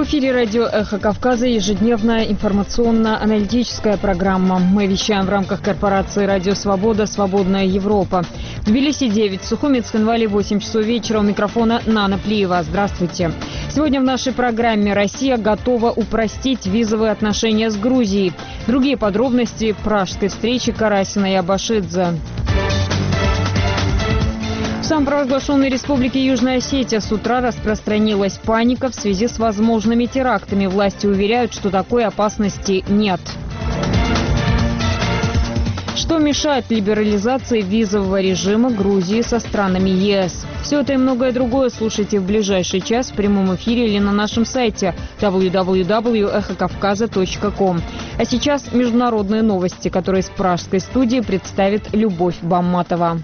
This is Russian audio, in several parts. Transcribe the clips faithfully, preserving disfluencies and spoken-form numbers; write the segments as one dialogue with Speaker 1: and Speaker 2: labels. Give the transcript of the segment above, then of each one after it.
Speaker 1: эфире радио «Эхо Кавказа» ежедневная информационно-аналитическая программа. Мы вещаем в рамках корпорации «Радио Свобода. Свободная Европа». В Тбилиси девять, в Сухуми, Цхинвале восемь часов вечера. У микрофона Нана Плиева. Здравствуйте. Сегодня в нашей программе: Россия готова упростить визовые отношения с Грузией. Другие подробности пражской встречи Карасина и Абашидзе. В самопровозглашенной республике Южная Осетия с утра распространилась паника в связи с возможными терактами. Власти уверяют, что такой опасности нет. Что мешает либерализации визового режима Грузии со странами ЕС? Все это и многое другое слушайте в ближайший час в прямом эфире или на нашем сайте дабл ю дабл ю дабл ю точка эхо кавказа точка ком. А сейчас международные новости, которые из пражской студии представит Любовь Бамматова.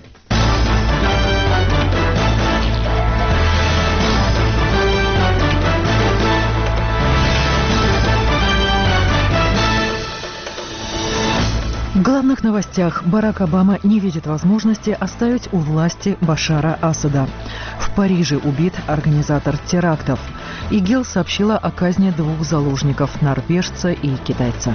Speaker 2: В главных новостях: Барак Обама не видит возможности оставить у власти Башара Асада. В Париже убит организатор терактов. ИГИЛ сообщила о казни двух заложников – норвежца и китайца.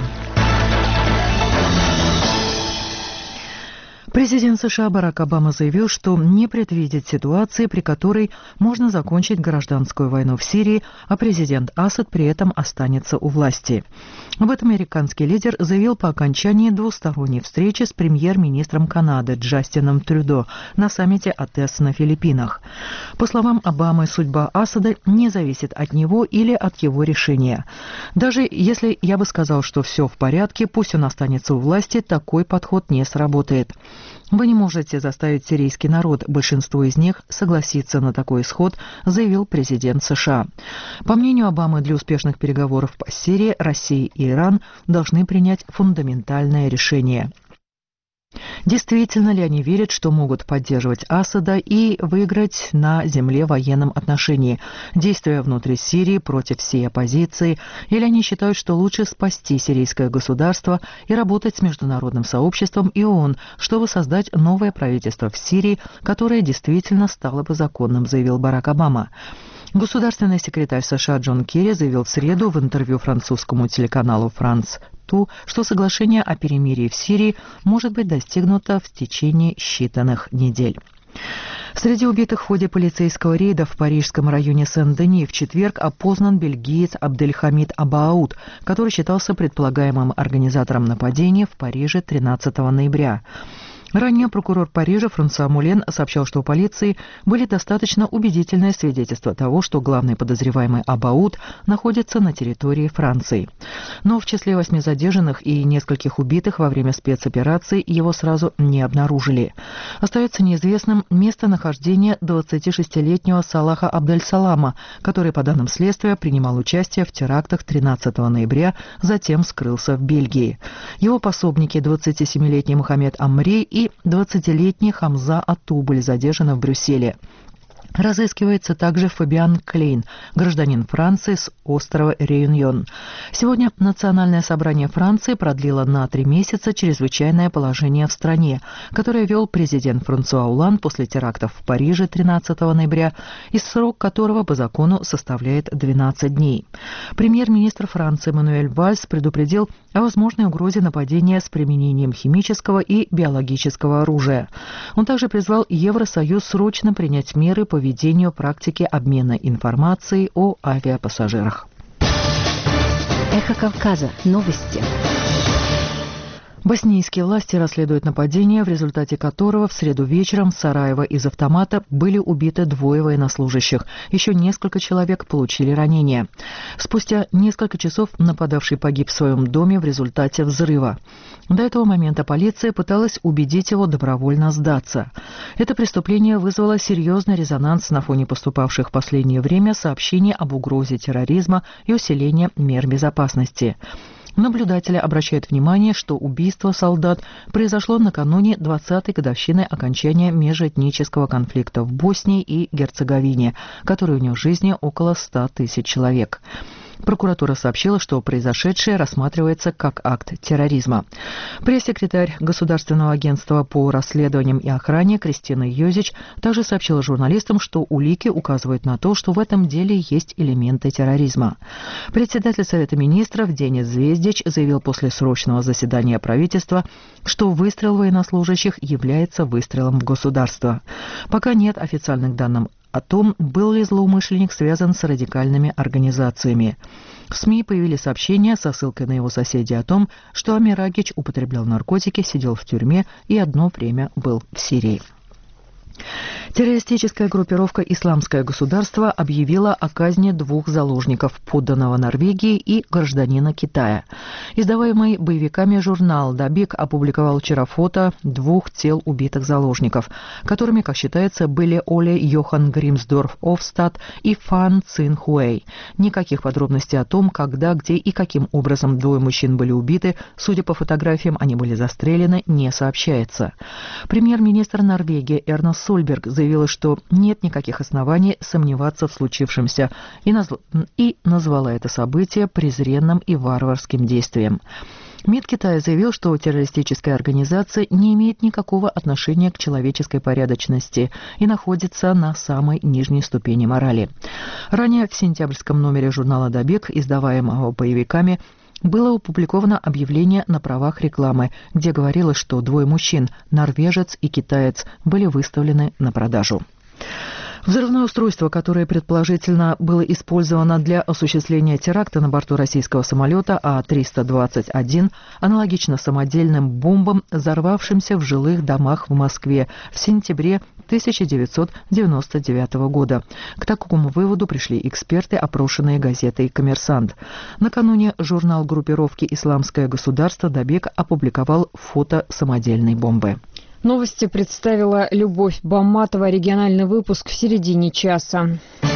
Speaker 2: Президент США Барак Обама заявил, что не предвидит ситуации, при которой можно закончить гражданскую войну в Сирии, а президент Асад при этом останется у власти. Об этом американский лидер заявил по окончании двусторонней встречи с премьер-министром Канады Джастином Трюдо на саммите АТЭС на Филиппинах. По словам Обамы, судьба Асада не зависит от него или от его решения. Даже если я бы сказал, что все в порядке, пусть он останется у власти, такой подход не сработает. Вы не можете заставить сирийский народ, большинство из них, согласиться на такой исход, заявил президент США. По мнению Обамы, для успешных переговоров по Сирии Россия и Иран должны принять фундаментальное решение. Действительно ли они верят, что могут поддерживать Асада и выиграть на земле в военном отношении, действуя внутри Сирии против всей оппозиции, или они считают, что лучше спасти сирийское государство и работать с международным сообществом и ООН, чтобы создать новое правительство в Сирии, которое действительно стало бы законным, заявил Барак Обама. Государственный секретарь США Джон Керри заявил в среду в интервью французскому телеканалу «Франс», что соглашение о перемирии в Сирии может быть достигнуто в течение считанных недель. Среди убитых в ходе полицейского рейда в парижском районе Сен-Дени в четверг опознан бельгиец Абдельхамид Абауд, который считался предполагаемым организатором нападения в Париже тринадцатого ноября. Ранее прокурор Парижа Франсуа Мулен сообщал, что у полиции были достаточно убедительные свидетельства того, что главный подозреваемый Абауд находится на территории Франции. Но в числе восьми задержанных и нескольких убитых во время спецоперации его сразу не обнаружили. Остается неизвестным местонахождение двадцатишестилетнего Салаха Абдель-Салама, который, по данным следствия, принимал участие в терактах тринадцатого ноября, затем скрылся в Бельгии. Его пособники, двадцатисемилетний Мохаммед Амри и двадцатилетний Хамза Ату, были задержаны в Брюсселе. Разыскивается также Фабиан Клейн, гражданин Франции с острова Реюньон. Сегодня Национальное собрание Франции продлило на три месяца чрезвычайное положение в стране, которое вел президент Франсуа Олланд после терактов в Париже тринадцатого ноября, и срок которого по закону составляет двенадцать дней. Премьер-министр Франции Мануэль Вальс предупредил о возможной угрозе нападения с применением химического и биологического оружия. Он также призвал Евросоюз срочно принять меры по ведению практики обмена информацией о авиапассажирах.
Speaker 3: Эхо Кавказа. Новости.
Speaker 2: Боснийские власти расследуют нападение, в результате которого в среду вечером в Сараево из автомата были убиты двое военнослужащих. Еще несколько человек получили ранения. Спустя несколько часов нападавший погиб в своем доме в результате взрыва. До этого момента полиция пыталась убедить его добровольно сдаться. Это преступление вызвало серьезный резонанс на фоне поступавших в последнее время сообщений об угрозе терроризма и усилении мер безопасности. Наблюдатели обращают внимание, что убийство солдат произошло накануне двадцатой годовщины окончания межэтнического конфликта в Боснии и Герцеговине, который унес жизни около ста тысяч человек. Прокуратура сообщила, что произошедшее рассматривается как акт терроризма. Пресс-секретарь Государственного агентства по расследованиям и охране Кристина Йозич также сообщила журналистам, что улики указывают на то, что в этом деле есть элементы терроризма. Председатель Совета министров Денис Звездич заявил после срочного заседания правительства, что выстрел военнослужащих является выстрелом в государство. Пока нет официальных данных о том, был ли злоумышленник связан с радикальными организациями. В СМИ появились сообщения со ссылкой на его соседей о том, что Амирагич употреблял наркотики, сидел в тюрьме и одно время был в Сирии. Террористическая группировка «Исламское государство» объявила о казни двух заложников, подданного Норвегии и гражданина Китая. Издаваемый боевиками журнал «Дабик» опубликовал вчера фото двух тел убитых заложников, которыми, как считается, были Оле Йохан Гримсдорф Офстад и Фан Цин Хуэй. Никаких подробностей о том, когда, где и каким образом двое мужчин были убиты, судя по фотографиям, они были застрелены, не сообщается. Премьер-министр Норвегии Эрна Сольберг заявила, что нет никаких оснований сомневаться в случившемся и, назв... и назвала это событие презренным и варварским действием. МИД Китая заявил, что террористическая организация не имеет никакого отношения к человеческой порядочности и находится на самой нижней ступени морали. Ранее в сентябрьском номере журнала «Дабик», издаваемого боевиками, было опубликовано объявление на правах рекламы, где говорилось, что двое мужчин, норвежец и китаец, были выставлены на продажу. Взрывное устройство, которое предположительно было использовано для осуществления теракта на борту российского самолета А триста двадцать один, аналогично самодельным бомбам, взорвавшимся в жилых домах в Москве в сентябре тысяча девятьсот девяносто девятого года. К такому выводу пришли эксперты, опрошенные газетой «Коммерсант». Накануне журнал группировки «Исламское государство» «Дабик» опубликовал фото самодельной бомбы.
Speaker 1: Новости представила Любовь Баматова. Региональный выпуск в середине часа.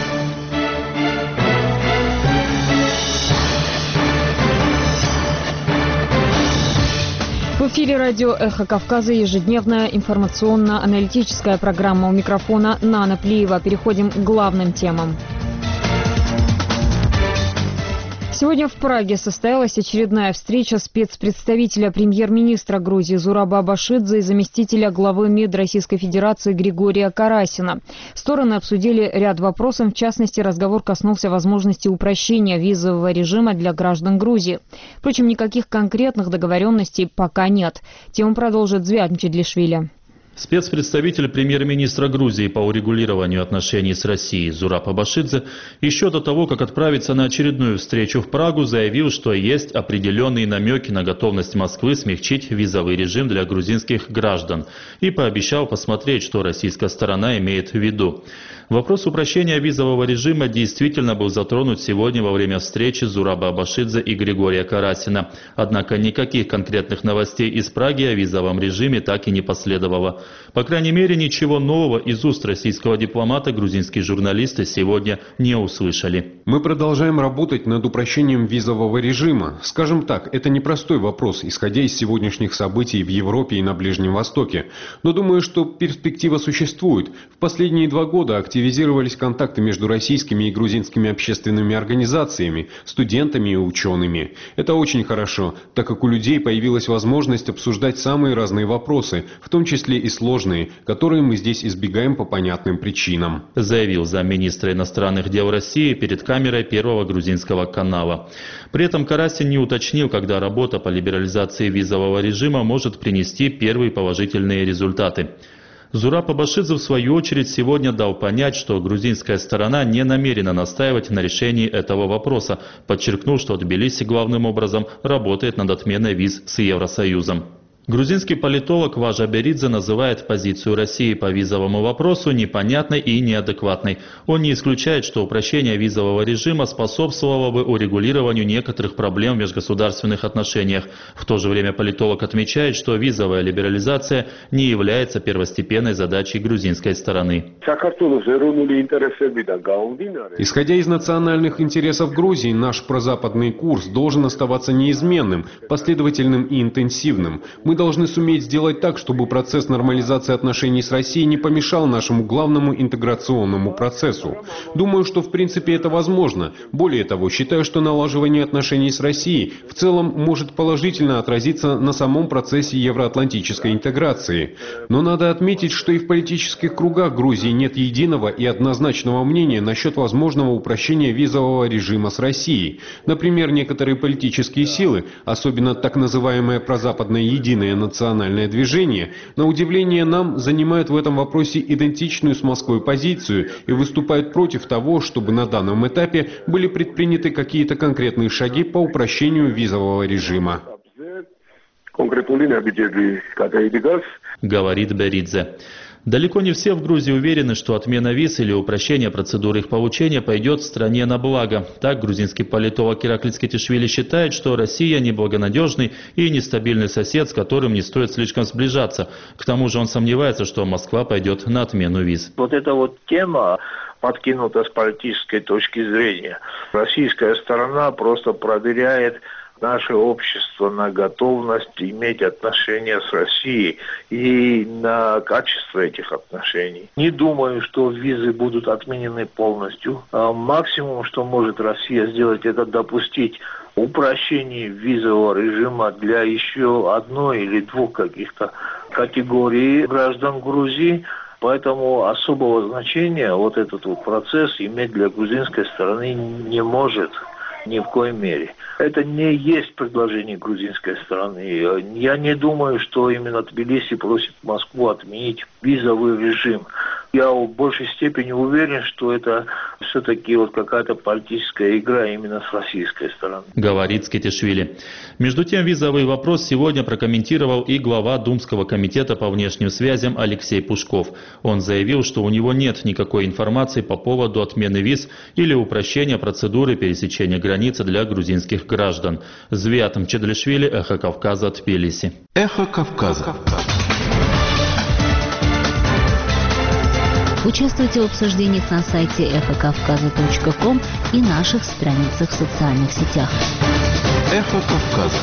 Speaker 1: В эфире радио «Эхо Кавказа» ежедневная информационно-аналитическая программа. У микрофона Нана Плиева. Переходим к главным темам. Сегодня в Праге состоялась очередная встреча спецпредставителя премьер-министра Грузии Зураба Абашидзе и заместителя главы МИД Российской Федерации Григория Карасина. Стороны обсудили ряд вопросов, в частности, разговор коснулся возможности упрощения визового режима для граждан Грузии. Впрочем, никаких конкретных договоренностей пока нет. Тему продолжит Звят Мчедлишвили.
Speaker 4: Спецпредставитель премьер-министра Грузии по урегулированию отношений с Россией Зураб Абашидзе еще до того, как отправиться на очередную встречу в Прагу, заявил, что есть определенные намеки на готовность Москвы смягчить визовый режим для грузинских граждан и пообещал посмотреть, что российская сторона имеет в виду. Вопрос упрощения визового режима действительно был затронут сегодня во время встречи Зураба Абашидзе и Григория Карасина. Однако никаких конкретных новостей из Праги о визовом режиме так и не последовало. По крайней мере, ничего нового из уст российского дипломата грузинские журналисты сегодня не услышали.
Speaker 5: Мы продолжаем работать над упрощением визового режима. Скажем так, это непростой вопрос, исходя из сегодняшних событий в Европе и на Ближнем Востоке. Но думаю, что перспектива существует. В последние два года активизировались контакты между российскими и грузинскими общественными организациями, студентами и учеными. Это очень хорошо, так как у людей появилась возможность обсуждать самые разные вопросы, в том числе и сложные, которые мы здесь избегаем по понятным причинам,
Speaker 4: заявил замминистра иностранных дел России перед камерой Первого грузинского канала. При этом Карасин не уточнил, когда работа по либерализации визового режима может принести первые положительные результаты. Зураб Абашидзе, в свою очередь, сегодня дал понять, что грузинская сторона не намерена настаивать на решении этого вопроса, подчеркнув, что Тбилиси главным образом работает над отменой виз с Евросоюзом. Грузинский политолог Важа Беридзе называет позицию России по визовому вопросу непонятной и неадекватной. Он не исключает, что упрощение визового режима способствовало бы урегулированию некоторых проблем в межгосударственных отношениях. В то же время политолог отмечает, что визовая либерализация не является первостепенной задачей грузинской стороны.
Speaker 5: Исходя из национальных интересов Грузии, наш прозападный курс должен оставаться неизменным, последовательным и интенсивным. Мы должны суметь сделать так, чтобы процесс нормализации отношений с Россией не помешал нашему главному интеграционному процессу. Думаю, что в принципе это возможно. Более того, считаю, что налаживание отношений с Россией в целом может положительно отразиться на самом процессе евроатлантической интеграции. Но надо отметить, что и в политических кругах Грузии нет единого и однозначного мнения насчет возможного упрощения визового режима с Россией. Например, некоторые политические силы, особенно так называемое прозападное единое национальное движение, на удивление нам, занимают в этом вопросе идентичную с Москвой позицию и выступают против того, чтобы на данном этапе были предприняты какие-то конкретные шаги по упрощению визового режима.
Speaker 4: Говорит Беридзе. Далеко не все в Грузии уверены, что отмена виз или упрощение процедуры их получения пойдет стране на благо. Так, грузинский политолог Ираклий Скетишвили считает, что Россия неблагонадежный и нестабильный сосед, с которым не стоит слишком сближаться. К тому же он сомневается, что Москва пойдет на отмену виз.
Speaker 6: Вот эта вот тема подкинута с политической точки зрения. Российская сторона просто проверяет наше общество на готовность иметь отношения с Россией и на качество этих отношений. Не думаю, что визы будут отменены полностью. А максимум, что может Россия сделать, это допустить упрощение визового режима для еще одной или двух каких-то категорий граждан Грузии. Поэтому особого значения вот этот вот процесс иметь для грузинской стороны не может. Ни в коей мере. Это не есть предложение грузинской стороны. Я не думаю, что именно Тбилиси просит Москву отменить визовый режим. Я в большей степени уверен, что это все-таки вот какая-то политическая игра именно с российской стороны.
Speaker 4: Говорит Скетишвили. Между тем, визовый вопрос сегодня прокомментировал и глава Думского комитета по внешним связям Алексей Пушков. Он заявил, что у него нет никакой информации по поводу отмены виз или упрощения процедуры пересечения границы для грузинских граждан. Звиат Мчедлишвили, Эхо Кавказа, Тбилиси.
Speaker 7: Эхо Кавказа.
Speaker 3: Участвуйте в обсуждениях на сайте эхо кавказа точка ком и наших страницах в социальных сетях.
Speaker 7: Эхо Кавказа.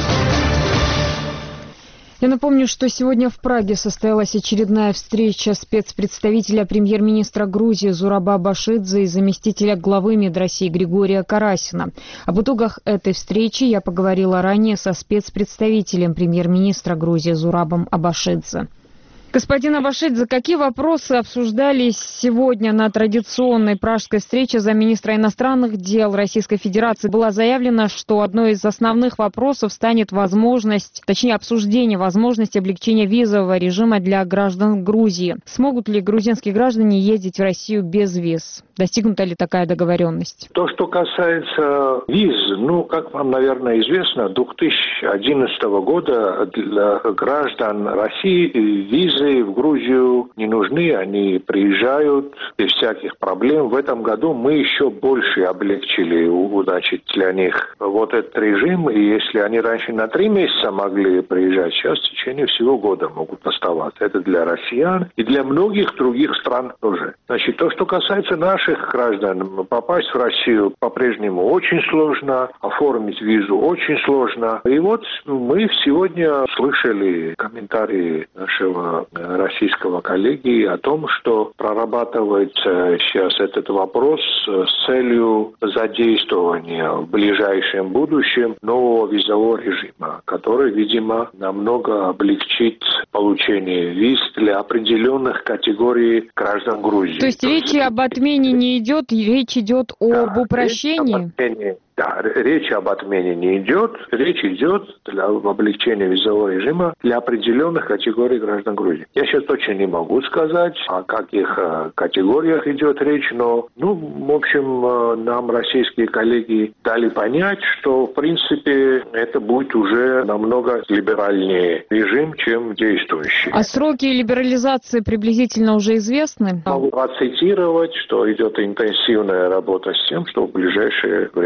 Speaker 1: Я напомню, что сегодня в Праге состоялась очередная встреча спецпредставителя премьер-министра Грузии Зураба Абашидзе и заместителя главы МИД России Григория Карасина. Об итогах этой встречи я поговорила ранее со спецпредставителем премьер-министра Грузии Зурабом Абашидзе. Господин Абашидзе, какие вопросы обсуждались сегодня на традиционной пражской встрече замминистра иностранных дел Российской Федерации? Было заявлено, что одной из основных вопросов станет возможность, точнее обсуждение возможности облегчения визового режима для граждан Грузии. Смогут ли грузинские граждане ездить в Россию без виз? Достигнута ли такая договоренность?
Speaker 6: То, что касается виз, ну, как вам, наверное, известно, две тысячи одиннадцатого года для граждан России визы в Грузию не нужны, они приезжают без всяких проблем. В этом году мы еще больше облегчили, значит, для них вот этот режим. И если они раньше на три месяца могли приезжать, сейчас в течение всего года могут оставаться. Это для россиян и для многих других стран тоже. Значит, то, что касается наших граждан, попасть в Россию по-прежнему очень сложно, оформить визу очень сложно. И вот мы сегодня слышали комментарии нашего российского коллеги о том, что прорабатывается сейчас этот вопрос с целью задействования в ближайшем будущем нового визового режима, который, видимо, намного облегчит получение виз для определенных категорий граждан Грузии.
Speaker 1: То есть речи об отмене не идет, речь идет об да, упрощении?
Speaker 6: Да, речь об отмене не идет. Речь идет для облегчения визового режима для определенных категорий граждан Грузии. Я сейчас точно не могу сказать, о каких категориях идет речь, но, ну, в общем, нам российские коллеги дали понять, что, в принципе, это будет уже намного либеральнее режим, чем действующий.
Speaker 1: А сроки либерализации приблизительно уже известны?
Speaker 6: Могу процитировать, что идет интенсивная работа с тем, что в ближайшее время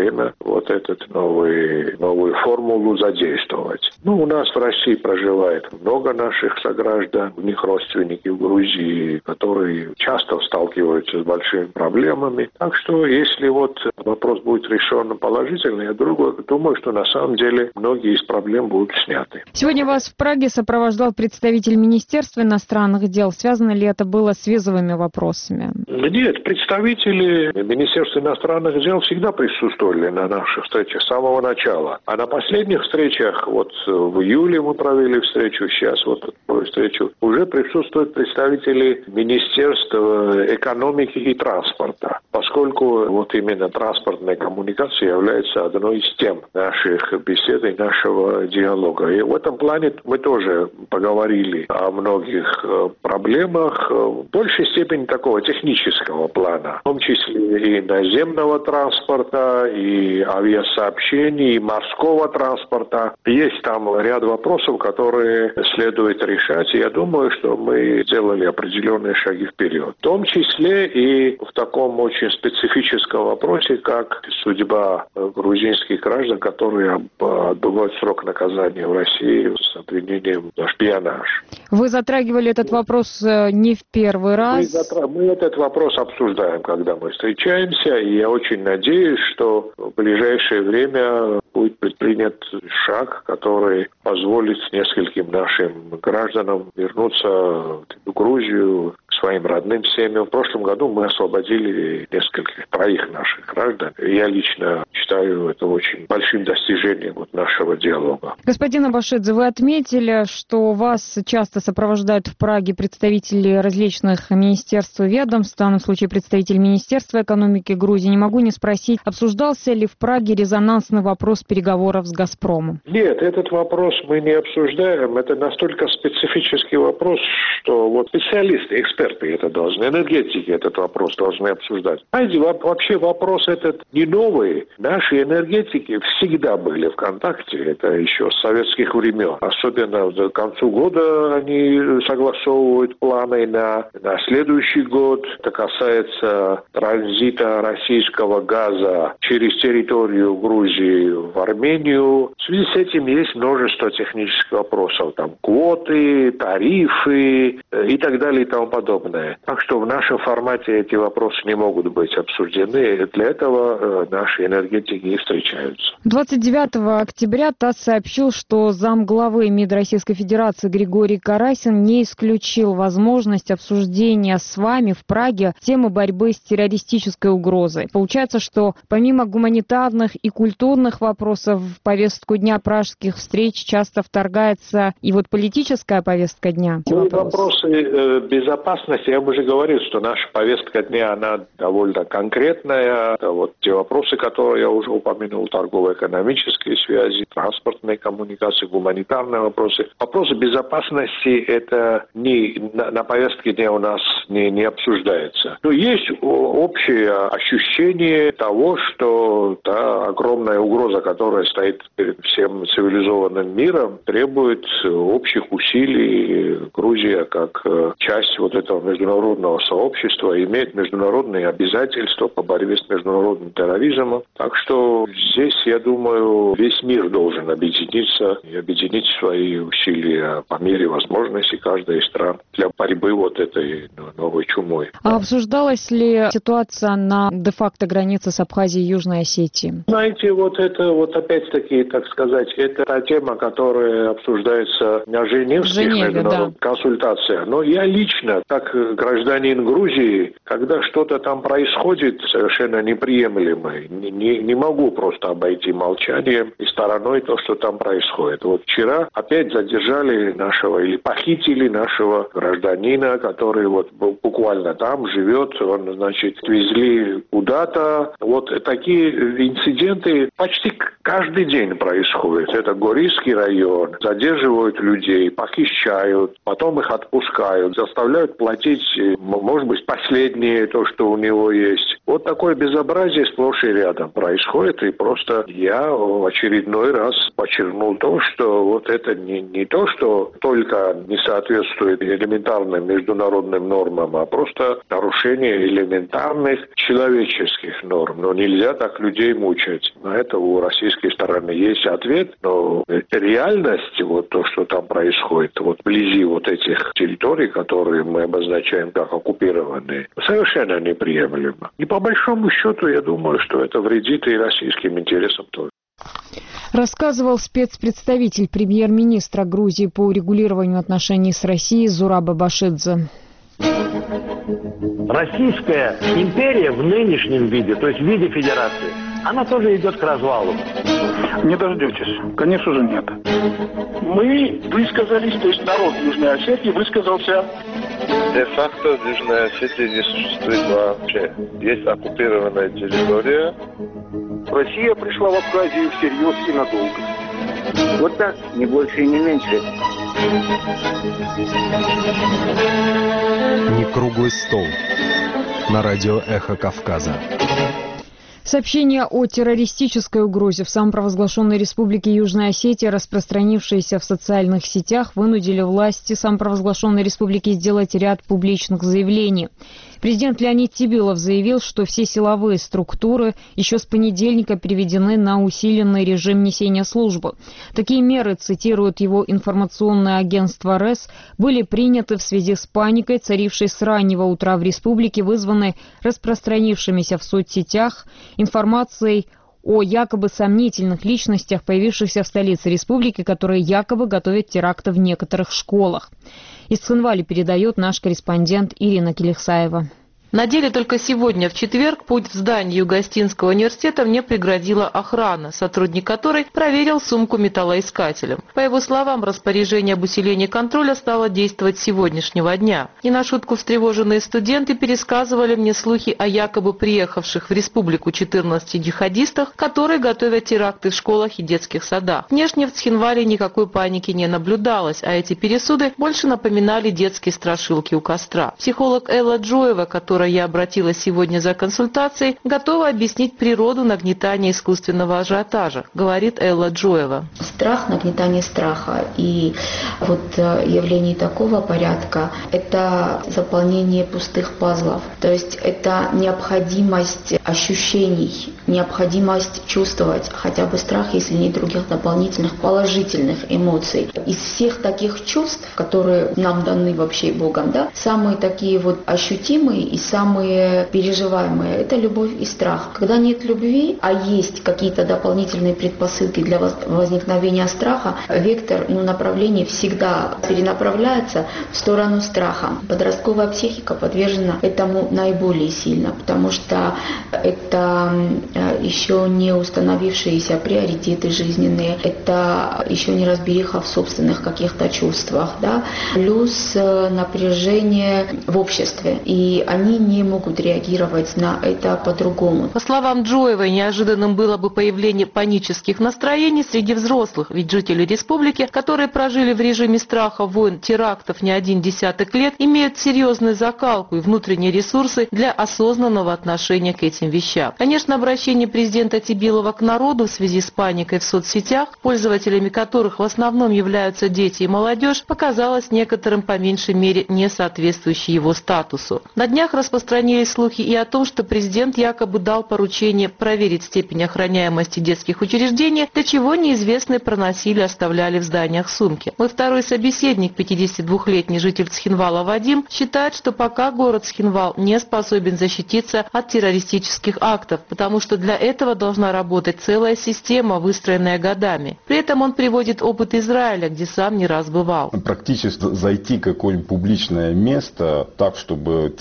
Speaker 6: вот эту новый, новую формулу задействовать. Ну, у нас в России проживает много наших сограждан, у них родственники в Грузии, которые часто сталкиваются с большими проблемами. Так что, если вот вопрос будет решен положительно, я думаю, что на самом деле многие из проблем будут сняты.
Speaker 1: Сегодня вас в Праге сопровождал представитель Министерства иностранных дел. Связано ли это было с визовыми вопросами?
Speaker 6: Нет, представители Министерства иностранных дел всегда присутствовали на наших встречах с самого начала. А на последних встречах, вот в июле мы провели встречу, сейчас вот такую встречу, уже присутствуют представители Министерства экономики и транспорта, поскольку вот именно транспортная коммуникация является одной из тем наших бесед и нашего диалога. И в этом плане мы тоже поговорили о многих проблемах, в большей степени такого технического плана, в том числе и наземного транспорта, и авиасообщений, и морского транспорта. Есть там ряд вопросов, которые следует решать, и я думаю, что мы сделали определенные шаги вперед. В том числе и в таком очень специфическом вопросе, как судьба грузинских граждан, которые отбывают срок наказания в России с обвинением в шпионаж.
Speaker 1: Вы затрагивали этот вопрос не в первый раз.
Speaker 6: Мы, затра... мы этот вопрос обсуждаем, когда мы встречаемся, и я очень надеюсь, что в ближайшее время будет предпринят шаг, который позволит нескольким нашим гражданам вернуться в Грузию, к своим родным семьям. В прошлом году мы освободили нескольких, троих наших граждан. Я лично считаю это очень большим достижением вот нашего диалога.
Speaker 1: Господин Абашидзе, вы отметили, что вас часто сопровождают в Праге представители различных министерств и ведомств, в данном случае представитель Министерства экономики Грузии. Не могу не спросить, обсуждался ли в Праге резонансный вопрос переговоров с «Газпромом»?
Speaker 6: Нет, этот вопрос мы не обсуждаем. Это настолько специфический вопрос, что вот специалисты, эксперты это должны, энергетики этот вопрос должны обсуждать. Знаете, вообще вопрос этот не новый. Наши энергетики всегда были в контакте, это еще с советских времен. Особенно к концу года они согласовывают планы на, на следующий год. Это касается транзита российского газа через территорию Грузии в Армению. В связи с этим есть множество технических вопросов. Там квоты, тарифы и так далее и тому подобное. Так что в нашем формате эти вопросы не могут быть обсуждены. Для этого наши энергетики и встречаются.
Speaker 1: двадцать девятого октября ТАСС сообщил, что замглавы МИД Российской Федерации Григорий Карасин не исключил возможность обсуждения с вами в Праге темы борьбы с террористической угрозой. Получается, что помимо гуманитарных и культурных вопросов в повестку дня пражских встреч часто вторгается и вот политическая повестка дня.
Speaker 6: Ну, вопросы э, безопасности, я бы уже говорил, что наша повестка дня, она довольно конкретная. Это вот те вопросы, которые я уже упомянул, торгово-экономические связи, транспортные коммуникации, гуманитарные вопросы. Вопросы безопасности это не на, на повестке дня у нас не, не обсуждается. Но есть общее ощущение того, что та огромная угроза, которая стоит перед всем цивилизованным миром, требует общих усилий. Грузия, как часть вот этого международного сообщества, имеет международные обязательства по борьбе с международным терроризмом. Так что здесь, я думаю, весь мир должен объединиться и объединить свои усилия по мере возможности каждой из стран для борьбы вот этой новой чумой.
Speaker 1: А обсуждалась ли ситуация на де-факто границе с Абхазией и Южной Осетией?
Speaker 6: Знаете, вот это вот опять-таки, так сказать, это та тема, которая обсуждается на Женевских
Speaker 1: Женеве,
Speaker 6: международных
Speaker 1: да.
Speaker 6: консультациях. Но я лично, как гражданин Грузии, когда что-то там происходит совершенно неприемлемое, не, не, не могу просто обойти молчанием и стороной то, что там происходит. Вот вчера опять задержали нашего или похитили нашего гражданина, который вот буквально там живет, он, значит, везли куда-то. Вот такие инциденты почти каждый день происходят. Это Горийский район, задерживают людей, похищают, потом потом их отпускают, заставляют платить, может быть, последнее то, что у него есть. Вот такое безобразие сплошь и рядом происходит, и просто я в очередной раз подчеркнул то, что вот это не, не то, что только не соответствует элементарным международным нормам, а просто нарушение элементарных человеческих норм. Но нельзя так людей мучать. На это у российской стороны есть ответ, но реальность, вот то, что там происходит, вот вблизи вот этих территорий, которые мы обозначаем как оккупированные, совершенно неприемлемо. И по большому счету, я думаю, что это вредит и российским интересам тоже.
Speaker 1: Рассказывал спецпредставитель премьер-министра Грузии по урегулированию отношений с Россией Зураб Башидзе.
Speaker 8: Российская империя в нынешнем виде, то есть в виде федерации, она тоже идет к развалу.
Speaker 9: Не дождетесь. Конечно же, нет. Мы высказались, то есть народ Южной Осетии высказался.
Speaker 10: Де-факто в Южной Осетии не существует вообще. Есть оккупированная территория.
Speaker 9: Россия пришла в Абхазию всерьез и надолго.
Speaker 11: Вот так, не больше и не меньше.
Speaker 12: Не круглый стол. На радио «Эхо Кавказа».
Speaker 1: Сообщения о террористической угрозе в самопровозглашенной республике Южная Осетия, распространившиеся в социальных сетях, вынудили власти самопровозглашенной республики сделать ряд публичных заявлений. Президент Леонид Тибилов заявил, что все силовые структуры еще с понедельника переведены на усиленный режим несения службы. Такие меры, цитирует его информационное агентство РЭС, были приняты в связи с паникой, царившей с раннего утра в республике, вызванной распространившимися в соцсетях информацией о якобы сомнительных личностях, появившихся в столице республики, которые якобы готовят теракты в некоторых школах. Из Цхинвали передает наш корреспондент Ирина Келихсаева.
Speaker 13: На деле только сегодня, в четверг, путь в здание Юго-Остинского университета мне преградила охрана, сотрудник которой проверил сумку металлоискателем. По его словам, распоряжение об усилении контроля стало действовать с сегодняшнего дня. Не на шутку встревоженные студенты пересказывали мне слухи о якобы приехавших в республику четырнадцати джихадистах, которые готовят теракты в школах и детских садах. Внешне в Цхинвале никакой паники не наблюдалось, а эти пересуды больше напоминали детские страшилки у костра. Психолог Элла Джоева, которая я обратилась сегодня за консультацией, готова объяснить природу нагнетания искусственного ажиотажа, говорит Элла Джоева.
Speaker 14: Страх, нагнетание страха и вот явление такого порядка – это заполнение пустых пазлов. То есть это необходимость ощущений, необходимость чувствовать хотя бы страх, если нет других дополнительных положительных эмоций. Из всех таких чувств, которые нам даны вообще Богом, да, самые такие вот ощутимые и самые переживаемые – это любовь и страх. Когда нет любви, а есть какие-то дополнительные предпосылки для возникновения страха, вектор, ну, направление всегда перенаправляется в сторону страха. Подростковая психика подвержена этому наиболее сильно, потому что это еще не установившиеся приоритеты жизненные, это еще не разбериха в собственных каких-то чувствах, да? Плюс напряжение в обществе, и они не могут реагировать на это по-другому.
Speaker 13: По словам Джоевой, неожиданным было бы появление панических настроений среди взрослых, ведь жители республики, которые прожили в режиме страха, войн, терактов не один десяток лет, имеют серьезную закалку и внутренние ресурсы для осознанного отношения к этим вещам. Конечно, обращение президента Тибилова к народу в связи с паникой в соцсетях, пользователями которых в основном являются дети и молодежь, показалось некоторым по меньшей мере не соответствующей его статусу. На днях распространились слухи и о том, что президент якобы дал поручение проверить степень охраняемости детских учреждений, для чего неизвестные проносили и оставляли в зданиях сумки. Мой второй собеседник, пятидесятидвухлетний житель Цхинвала Вадим, считает, что пока город Цхинвал не способен защититься от террористических актов, потому что для этого должна работать целая система, выстроенная годами. При этом он приводит опыт Израиля, где сам не раз бывал.
Speaker 15: Практически зайти в какое-нибудь публичное место так, чтобы тебя полностью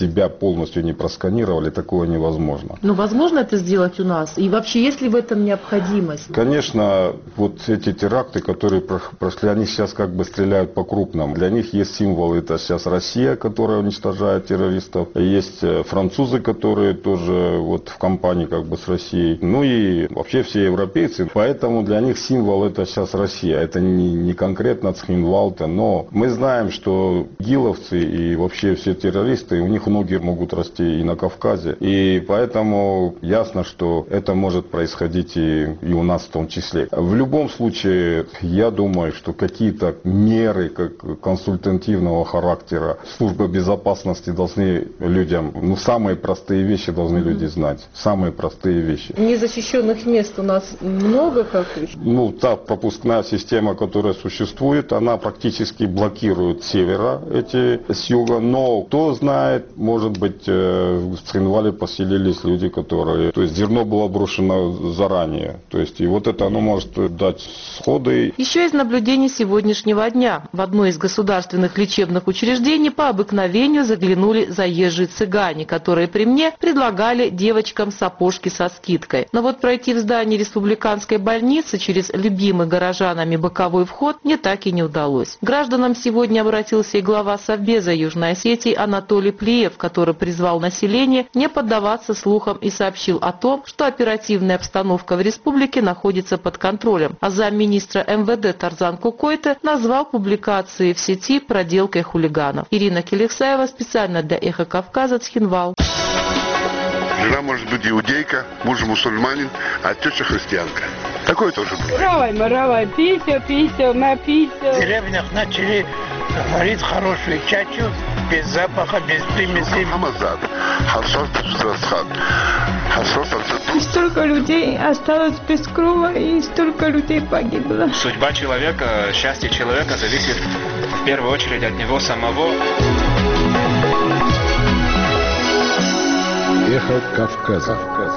Speaker 15: полностью не просканировали, такое невозможно.
Speaker 13: Но возможно это сделать у нас? И вообще, есть ли в этом необходимость?
Speaker 15: Конечно, вот эти теракты, которые прошли, они сейчас как бы стреляют по крупным. Для них есть символ, это сейчас Россия, которая уничтожает террористов. Есть французы, которые тоже вот в компании как бы с Россией. Ну и вообще все европейцы. Поэтому для них символ это сейчас Россия. Это не, не конкретно Цхинвалта, но мы знаем, что игиловцы и вообще все террористы, у них ноги могут расти и на Кавказе. И поэтому ясно, что это может происходить и, и у нас в том числе. В любом случае, я думаю, что какие-то меры как консультативного характера службы безопасности должны людям, ну, самые простые вещи должны mm-hmm. люди знать. Самые простые вещи.
Speaker 13: Незащищенных мест у нас много, как еще?
Speaker 15: Ну, та пропускная система, которая существует, она практически блокирует с севера эти с юга. Но кто знает, может быть, в Цхинвале поселились люди, которые... То есть зерно было брошено заранее. То есть и вот это оно может дать сходы.
Speaker 13: Еще из наблюдений сегодняшнего дня. В одно из государственных лечебных учреждений по обыкновению заглянули заезжие цыгане, которые при мне предлагали девочкам сапожки со скидкой. Но вот пройти в здание республиканской больницы через любимый горожанами боковой вход мне так и не удалось. К гражданам сегодня обратился и глава Совбеза Южной Осетии Анатолий Плиев, который призвал население не поддаваться слухам и сообщил о том, что оперативная обстановка в республике находится под контролем. А замминистра эм вэ дэ Тарзан Кукойте назвал публикации в сети проделкой хулиганов. Ирина Келексаева специально для Эхо Кавказа, Цхинвал.
Speaker 16: Жена может быть иудейка, муж мусульманин, а теща христианка. Такое тоже бывает.
Speaker 17: Равай, маравай, пися, пися, напися.
Speaker 18: В деревнях начали варить хорошую чачу, без запаха, без примесей.
Speaker 17: И столько людей осталось без крова, и столько людей погибло.
Speaker 19: Судьба человека, счастье человека зависит в первую очередь от него самого.
Speaker 12: Эхо Кавказа.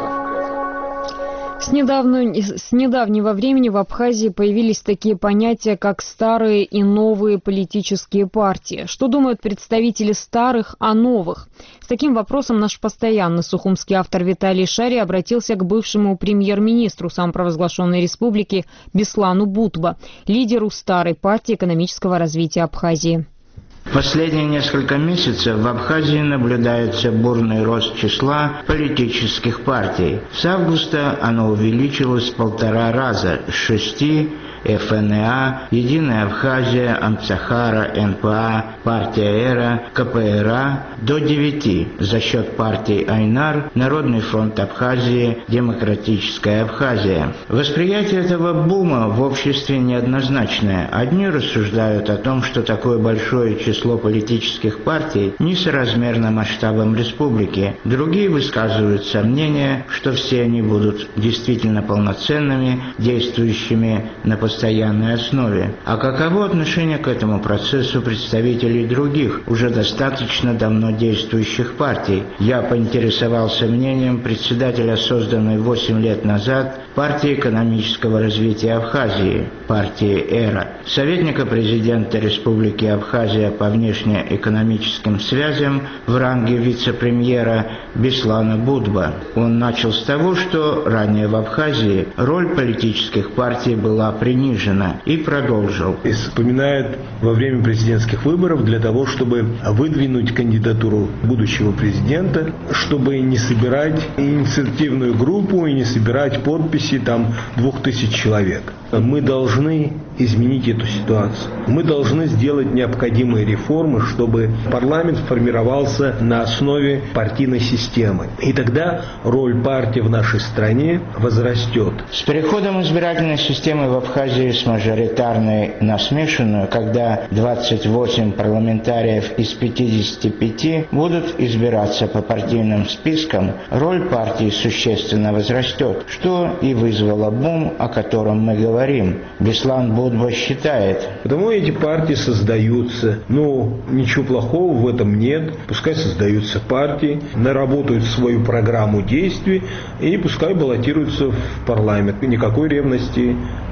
Speaker 1: С, недавно, с недавнего времени в Абхазии появились такие понятия, как старые и новые политические партии. Что думают представители старых о новых? С таким вопросом наш постоянный сухумский автор Виталий Шари обратился к бывшему премьер-министру самопровозглашенной республики Беслану Будба, лидеру старой партии экономического развития Абхазии.
Speaker 20: Последние несколько месяцев в Абхазии наблюдается бурный рост числа политических партий. С августа оно увеличилось в полтора раза, с шести эф эн а, Единая Абхазия, Амцахара, эн пэ а, партия Эра, ка пэ эр а до девяти за счет партий Айнар, Народный фронт Абхазии, Демократическая Абхазия. Восприятие этого бума в обществе неоднозначное. Одни рассуждают о том, что такое большое число политических партий несоразмерно масштабам республики. Другие высказывают сомнение, что все они будут действительно полноценными, действующими на постоянной основе. А каково отношение к этому процессу представителей других, уже достаточно давно действующих партий? Я поинтересовался мнением председателя, созданной восемь лет назад, партии экономического развития Абхазии, партии Эра, советника президента Республики Абхазия по внешнеэкономическим связям в ранге вице-премьера Беслана Будба. Он начал с того, что ранее в Абхазии роль политических партий была принижена, и продолжил.
Speaker 21: И вспоминает во время президентских выборов для того, чтобы выдвинуть кандидатуру будущего президента, чтобы не собирать инициативную группу и не собирать подписи там двух тысяч человек. Мы должны изменить эту ситуацию. Мы должны сделать необходимые реформы, чтобы парламент формировался на основе партийной системы. И тогда роль партии в нашей стране возрастет.
Speaker 20: С переходом избирательной системы в Абхазии с мажоритарной на смешанную, когда двадцать восемь парламентариев из пятидесяти пяти будут избираться по партийным спискам, роль партии существенно возрастет, что и вызвало бум, о котором мы говорим. Беслан Будба считает.
Speaker 21: Потому эти партии создаются. Ну, ничего плохого в этом нет. Пускай создаются партии, наработают свою программу действий и пускай баллотируются в парламент. Никакой ревности нет.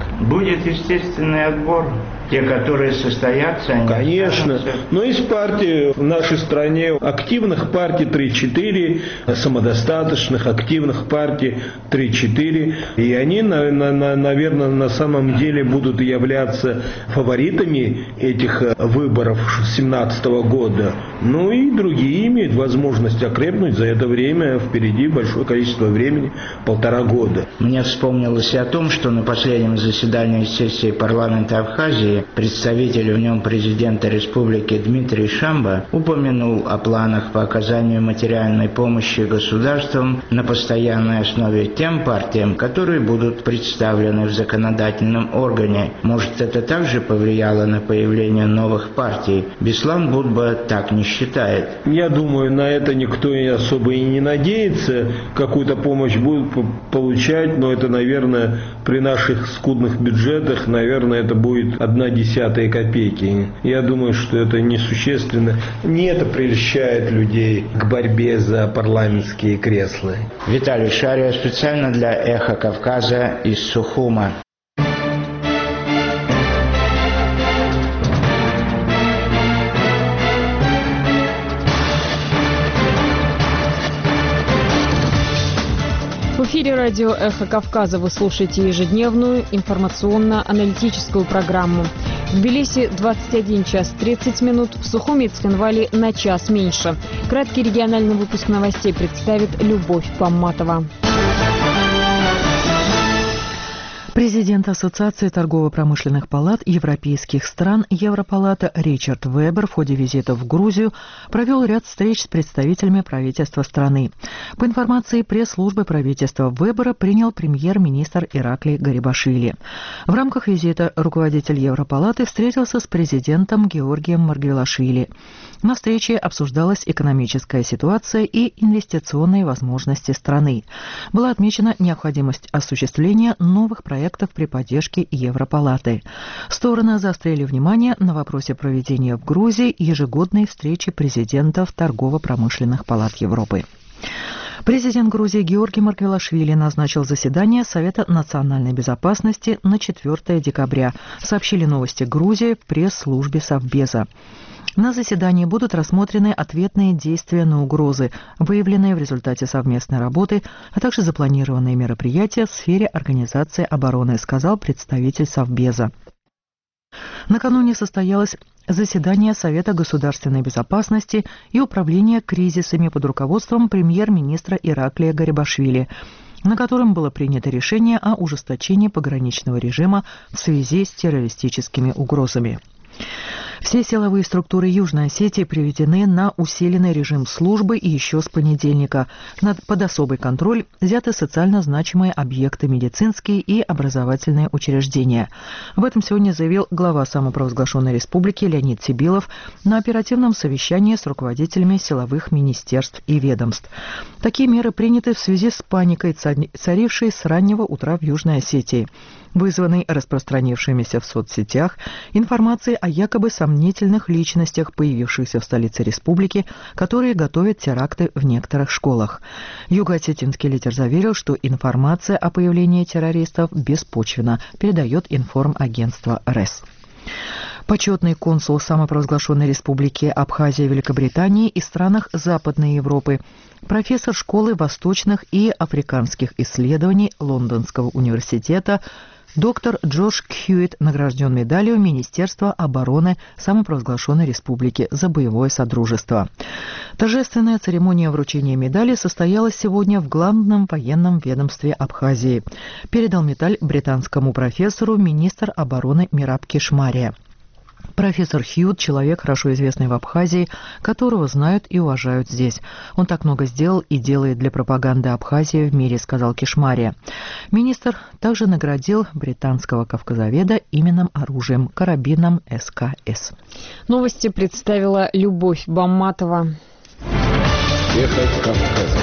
Speaker 20: Будет естественный отбор. Те, которые состоятся, они
Speaker 21: Конечно. Но есть партии в нашей стране, активных партий три-четыре, самодостаточных, активных партий три-четыре. И они, на, на, наверное, на самом деле будут являться фаворитами этих выборов две тысячи семнадцатого года. Ну и другие имеют возможность окрепнуть. За это время впереди большое количество времени, полтора года.
Speaker 20: Мне вспомнилось и о том, что на последнем заседании сессии парламента Абхазии представитель в нем президента республики Дмитрий Шамба упомянул о планах по оказанию материальной помощи государством на постоянной основе тем партиям, которые будут представлены в законодательном органе. Может, это также повлияло на появление новых партий? Беслан Будба так не считает.
Speaker 21: Я думаю, на это никто и особо и не надеется. Какую-то помощь будут получать, но это, наверное, при наших скудных бюджетах, наверное, это будет одна десятая копейки. Я думаю, что это несущественно. Не это прельщает людей к борьбе за парламентские кресла.
Speaker 20: Виталий Шария специально для «Эхо Кавказа» из Сухума.
Speaker 1: В эфире радио «Эхо Кавказа» вы слушаете ежедневную информационно-аналитическую программу. В Тбилиси двадцать один час тридцать минут, в Сухуми и Цхинвали на час меньше. Краткий региональный выпуск новостей представит Любовь Памматова.
Speaker 2: Президент Ассоциации торгово-промышленных палат европейских стран Европалата Ричард Вебер в ходе визита в Грузию провел ряд встреч с представителями правительства страны. По информации пресс-службы правительства Вебера принял премьер-министр Ираклий Гарибашвили. В рамках визита руководитель Европалаты встретился с президентом Георгием Маргвелашвили. На встрече обсуждалась экономическая ситуация и инвестиционные возможности страны. Была отмечена необходимость осуществления новых проектов при поддержке Европалаты. Стороны заострили внимание на вопросе проведения в Грузии ежегодной встречи президентов торгово-промышленных палат Европы. Президент Грузии Георгий Маргвелашвили назначил заседание Совета национальной безопасности на четвёртое декабря, сообщили новости Грузии в пресс-службе Совбеза. На заседании будут рассмотрены ответные действия на угрозы, выявленные в результате совместной работы, а также запланированные мероприятия в сфере организации обороны, сказал представитель Совбеза. Накануне состоялось заседание Совета государственной безопасности и управления кризисами под руководством премьер-министра Ираклия Гарибашвили, на котором было принято решение о ужесточении пограничного режима в связи с террористическими угрозами. Все силовые структуры Южной Осетии приведены на усиленный режим службы и еще с понедельника. Под особый контроль взяты социально значимые объекты, медицинские и образовательные учреждения. Об этом сегодня заявил глава самопровозглашенной республики Леонид Сибилов на оперативном совещании с руководителями силовых министерств и ведомств. Такие меры приняты в связи с паникой, царившей с раннего утра в Южной Осетии, вызванной распространившимися в соцсетях информацией о якобы сомнительных личностях, появившихся в столице республики, которые готовят теракты в некоторых школах. Юго-осетинский лидер заверил, что информация о появлении террористов беспочвенна, передает информагентство РЭС. Почетный консул самопровозглашенной республики Абхазия Великобритании и странах Западной Европы, профессор школы восточных и африканских исследований Лондонского университета, доктор Джош Кьюит награжден медалью Министерства обороны самопровозглашенной республики за боевое содружество. Торжественная церемония вручения медали состоялась сегодня в главном военном ведомстве Абхазии. Передал медаль британскому профессору министр обороны Мираб Кишмария. Профессор Хьюит – человек, хорошо известный в Абхазии, которого знают и уважают здесь. Он так много сделал и делает для пропаганды Абхазии в мире, сказал Кишмария. Министр также наградил британского кавказоведа именным оружием, карабином эс ка эс.
Speaker 1: Новости представила Любовь Бамматова.
Speaker 7: Эхо Кавказа.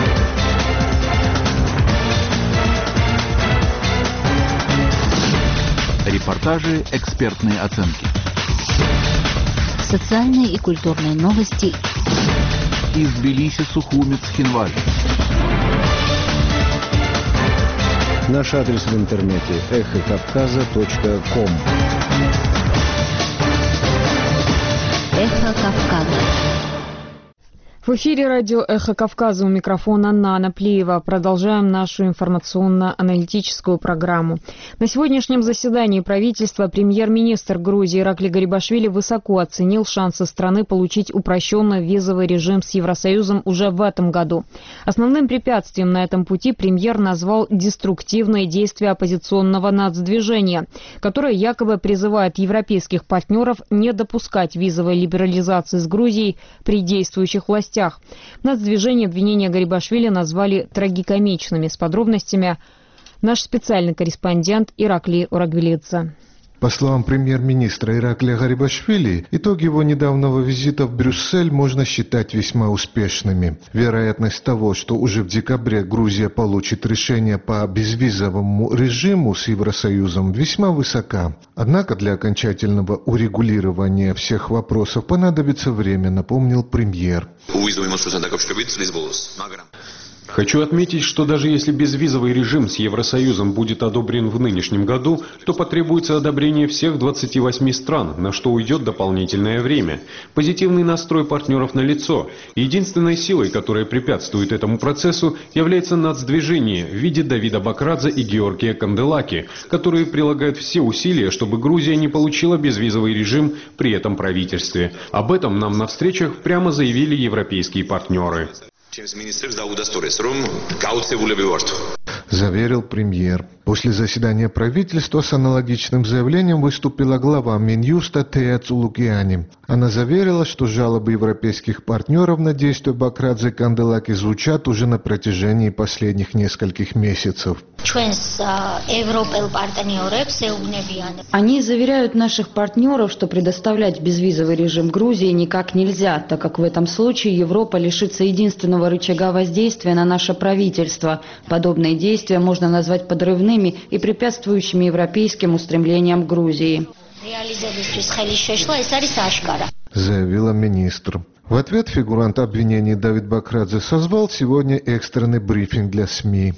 Speaker 7: Репортажи, экспертные оценки.
Speaker 3: Социальные и культурные новости
Speaker 7: из Тбилиси, Сухуми, Цхинвали.
Speaker 12: Наш адрес в интернете эхо кавказа точка ком.
Speaker 3: Эхо Кавказа.
Speaker 1: В эфире радио «Эхо Кавказа», у микрофона Нана Плиева. Продолжаем нашу информационно-аналитическую программу. На сегодняшнем заседании правительства премьер-министр Грузии Иракли Гарибашвили высоко оценил шансы страны получить упрощенный визовый режим с Евросоюзом уже в этом году. Основным препятствием на этом пути премьер назвал деструктивные действия оппозиционного нацдвижения, которое якобы призывает европейских партнеров не допускать визовой либерализации с Грузией при действующих властях. В нацдвижении обвинения Гарибашвили назвали трагикомичными. С подробностями наш специальный корреспондент Иракли Урагвилидзе.
Speaker 5: По словам премьер-министра Иракли Гарибашвили, итоги его недавнего визита в Брюссель можно считать весьма успешными. Вероятность того, что уже в декабре Грузия получит решение по безвизовому режиму с Евросоюзом, весьма высока. Однако для окончательного урегулирования всех вопросов понадобится время, напомнил премьер.
Speaker 22: Хочу отметить, что даже если безвизовый режим с Евросоюзом будет одобрен в нынешнем году, то потребуется одобрение всех двадцати восьми стран, на что уйдет дополнительное время. Позитивный настрой партнеров налицо. Единственной силой, которая препятствует этому процессу, является нацдвижение в виде Давида Бакрадзе и Георгия Канделаки, которые прилагают все усилия, чтобы Грузия не получила безвизовый режим при этом правительстве. Об этом нам на встречах прямо заявили европейские партнеры.
Speaker 5: Заверил премьер. После заседания правительства с аналогичным заявлением выступила глава Минюста Тея Цулукиани. Она заверила, что жалобы европейских партнеров на действия Бакрадзе и Канделаки звучат уже на протяжении последних нескольких месяцев.
Speaker 23: Они заверяют наших партнеров, что предоставлять безвизовый режим Грузии никак нельзя, так как в этом случае Европа лишится единственного рычага воздействия на наше правительство. Подобные действия можно назвать подрывными и препятствующими европейским устремлениям Грузии.
Speaker 5: Заявила министр. В ответ фигурант обвинений Давид Бакрадзе созвал сегодня экстренный брифинг для СМИ.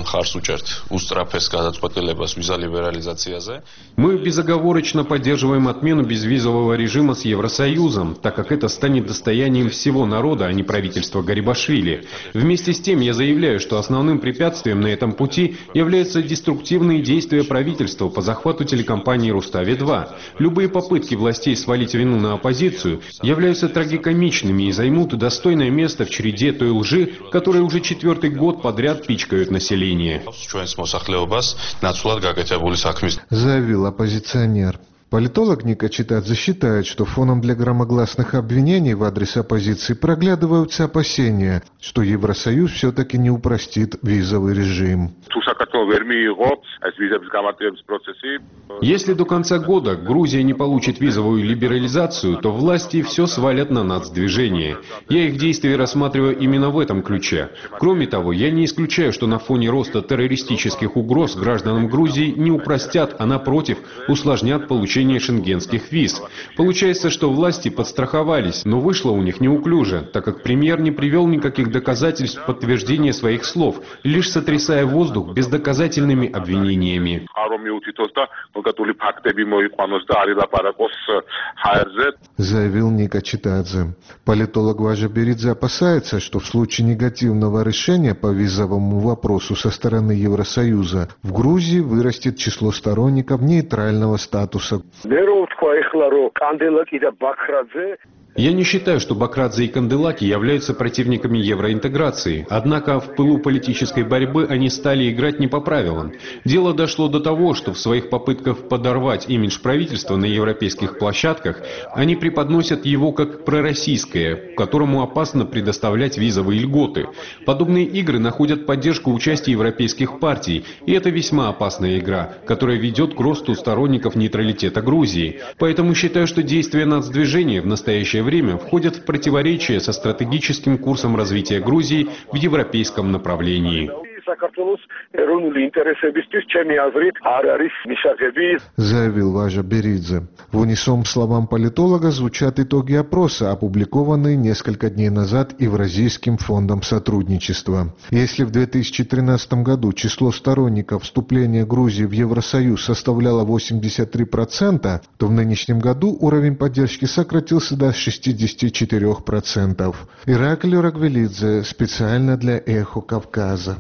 Speaker 22: Мы безоговорочно поддерживаем отмену безвизового режима с Евросоюзом, так как это станет достоянием всего народа, а не правительства Гарибашвили. Вместе с тем я заявляю, что основным препятствием на этом пути являются деструктивные действия правительства по захвату телекомпании Рустави два. Любые попытки властей свалить вину на оппозицию являются трагикомичными и займут достойное место в череде той лжи, которая уже четвертый год подряд пичкают население.
Speaker 5: Заявил оппозиционер. Политолог Ника Читадзе считает, что фоном для громогласных обвинений в адрес оппозиции проглядываются опасения, что Евросоюз все-таки не упростит визовый режим.
Speaker 22: Если до конца года Грузия не получит визовую либерализацию, то власти все свалят на нацдвижение. Я их действия рассматриваю именно в этом ключе. Кроме того, я не исключаю, что на фоне роста террористических угроз гражданам Грузии не упростят, а напротив, усложнят получение шенгенских виз. Получается, что власти подстраховались, но вышло у них неуклюже, так как премьер не привел никаких доказательств подтверждения своих слов, лишь сотрясая воздух бездоказательными обвинениями.
Speaker 5: Заявил Ника Читадзе. Политолог Важа Беридзе опасается, что в случае негативного решения по визовому вопросу со стороны Евросоюза в Грузии вырастет число сторонников нейтрального статуса.
Speaker 22: Я не считаю, что Бакрадзе и Канделаки являются противниками евроинтеграции. Однако в пылу политической борьбы они стали играть не по правилам. Дело дошло до того, что в своих попытках подорвать имидж правительства на европейских площадках они преподносят его как пророссийское, которому опасно предоставлять визовые льготы. Подобные игры находят поддержку участия европейских партий, и это весьма опасная игра, которая ведет к росту сторонников нейтралитета Грузии. Поэтому считаю, что действия нацдвижения в настоящее время входят в противоречие со стратегическим курсом развития Грузии в европейском направлении.
Speaker 5: заявил Важа Беридзе. В унисон словам политолога звучат итоги опроса, опубликованные несколько дней назад Евразийским фондом сотрудничества. Если в две тысячи тринадцатом году число сторонников вступления Грузии в Евросоюз составляло восемьдесят три процента, то в нынешнем году уровень поддержки сократился до шестидесяти четырёх процентов. Ираклий Рагвелидзе специально для «Эхо Кавказа».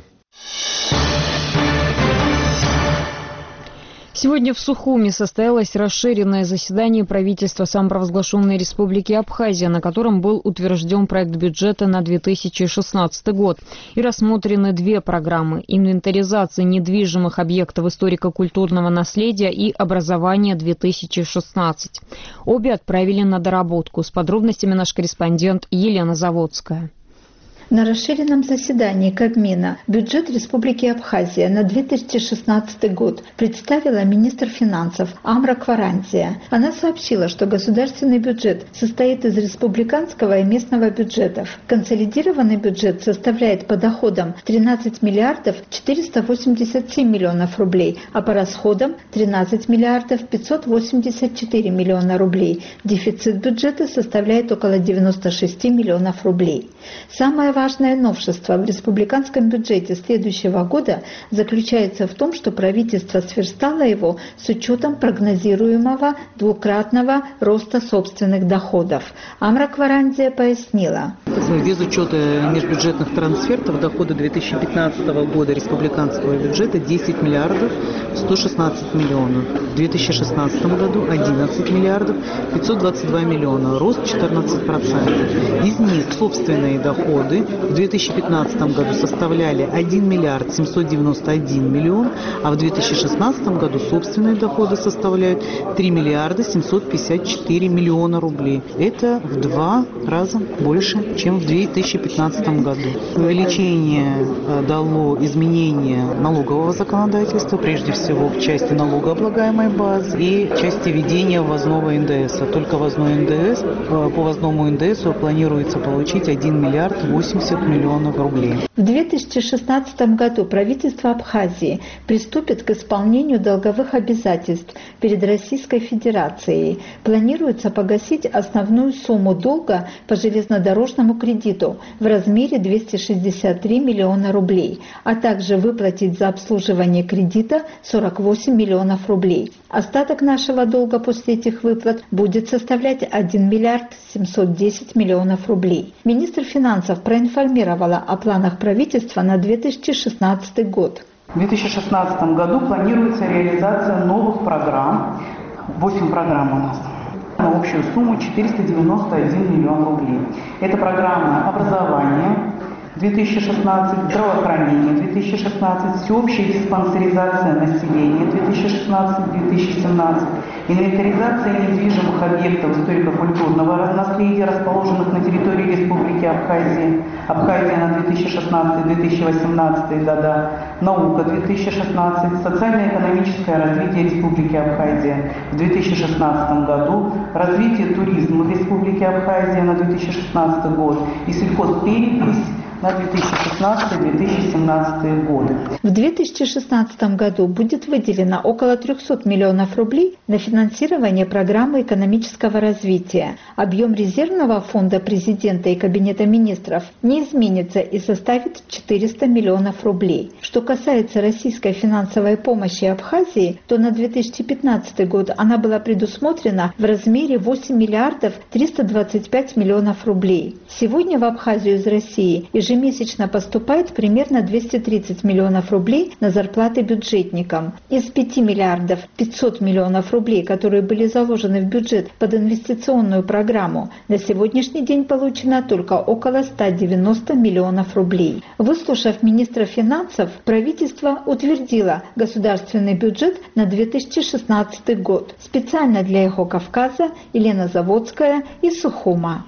Speaker 1: Сегодня в Сухуми состоялось расширенное заседание правительства самопровозглашенной Республики Абхазия, на котором был утвержден проект бюджета на две тысячи шестнадцатый год и рассмотрены две программы: инвентаризация недвижимых объектов историко-культурного наследия и образование две тысячи шестнадцать. Обе отправили на доработку. С подробностями наш корреспондент Елена Заводская.
Speaker 4: На расширенном заседании Кабмина бюджет Республики Абхазия на две тысячи шестнадцатый год представила министр финансов Амра Кварантия. Она сообщила, что государственный бюджет состоит из республиканского и местного бюджетов. Консолидированный бюджет составляет по доходам тринадцать миллиардов четыреста восемьдесят семь миллионов рублей, а по расходам тринадцать миллиардов пятьсот восемьдесят четыре миллиона рублей. Дефицит бюджета составляет около девяноста шести миллионов рублей. Самое важное новшество в республиканском бюджете следующего года заключается в том, что правительство сверстало его с учетом прогнозируемого двукратного роста собственных доходов. Амра Кварантия пояснила.
Speaker 6: Без учета межбюджетных трансфертов доходы две тысячи пятнадцатого года республиканского бюджета десять миллиардов сто шестнадцать миллионов. В две тысячи шестнадцатом году одиннадцать миллиардов пятьсот двадцать два миллиона, рост четырнадцать процентов. Из них собственные доходы в две тысячи пятнадцатом году составляли один миллиард семьсот девяносто один миллион, а в две тысячи шестнадцатом году собственные доходы составляют три миллиарда семьсот пятьдесят четыре миллиона рублей. Это в два раза больше, чем в две тысячи пятнадцатом году. Увеличение дало изменение налогового законодательства, прежде всего в части налогооблагаемой базы и части ведения ввозного эн дэ эса. Только ввозной эн дэ эс, по ввозному эн дэ эсу планируется получить один миллиард восемьдесят миллионов рублей.
Speaker 4: В две тысячи шестнадцатом году правительство Абхазии приступит к исполнению долговых обязательств перед Российской Федерацией. Планируется погасить основную сумму долга по железнодорожному кредиту в размере двести шестьдесят три миллиона рублей, а также выплатить за обслуживание кредита сорок восемь миллионов рублей. Остаток нашего долга после этих выплат будет составлять один миллиард семьсот десять миллионов рублей. Министр финансов проинформировала о планах правительства на две тысячи шестнадцатый год.
Speaker 6: В две тысячи шестнадцатом году планируется реализация новых программ. восемь программ у нас. На общую сумму четыреста девяносто один миллион рублей. Это программа образования две тысячи шестнадцать, здравоохранение две тысячи шестнадцать, всеобщая диспансеризация населения две тысячи шестнадцать — две тысячи семнадцать, инвентаризация недвижимых объектов историко-культурного наследия, расположенных на территории Республики Абхазия, Абхазия на две тысячи шестнадцатый — две тысячи восемнадцатый года, наука две тысячи шестнадцать, социально-экономическое развитие Республики Абхазия в две тысячи шестнадцатом году, развитие туризма в Республике Абхазия на две тысячи шестнадцатый год и сельхозперепись на две тысячи шестнадцатый — две тысячи семнадцатый годы.
Speaker 4: В две тысячи шестнадцатом году будет выделено около трехсот миллионов рублей на финансирование программы экономического развития. Объем резервного фонда президента и Кабинета министров не изменится и составит четыреста миллионов рублей. Что касается российской финансовой помощи Абхазии, то на две тысячи пятнадцатый год она была предусмотрена в размере восемь миллиардов триста двадцать пять миллионов рублей. Сегодня в Абхазию из России ежемесячно поступает примерно двести тридцать миллионов рублей на зарплаты бюджетникам. Из пяти миллиардов пятьсот миллионов рублей, которые были заложены в бюджет под инвестиционную программу, на сегодняшний день получено только около ста девяноста миллионов рублей. Выслушав министра финансов, правительство утвердило государственный бюджет на две тысячи шестнадцатый год. Специально для «Эхо Кавказа» Елена Заводская из Сухума.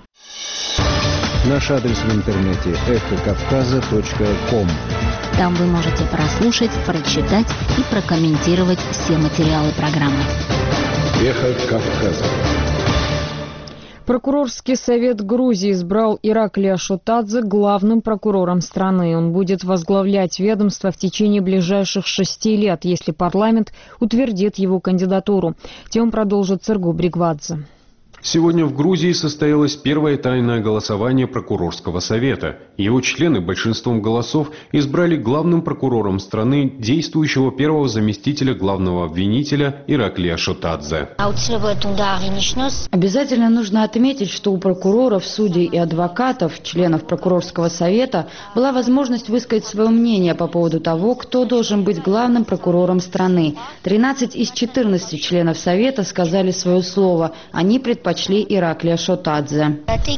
Speaker 12: Наш адрес в интернете эхо кавказа точка ком.
Speaker 3: Там вы можете прослушать, прочитать и прокомментировать все материалы программы.
Speaker 12: Эхо Кавказа.
Speaker 1: Прокурорский совет Грузии избрал Ираклия Шотадзе главным прокурором страны. Он будет возглавлять ведомство в течение ближайших шести лет, если парламент утвердит его кандидатуру. Тем продолжит Серго Бригвадзе.
Speaker 22: Сегодня в Грузии состоялось первое тайное голосование прокурорского совета. Его члены большинством голосов избрали главным прокурором страны действующего первого заместителя главного обвинителя Ираклия Шотадзе.
Speaker 23: Обязательно нужно отметить, что у прокуроров, судей и адвокатов, членов прокурорского совета, была возможность высказать свое мнение по поводу того, кто должен быть главным прокурором страны. тринадцать из четырнадцати членов совета сказали свое слово. Они предпочли Почли Ираклия Шотадзе.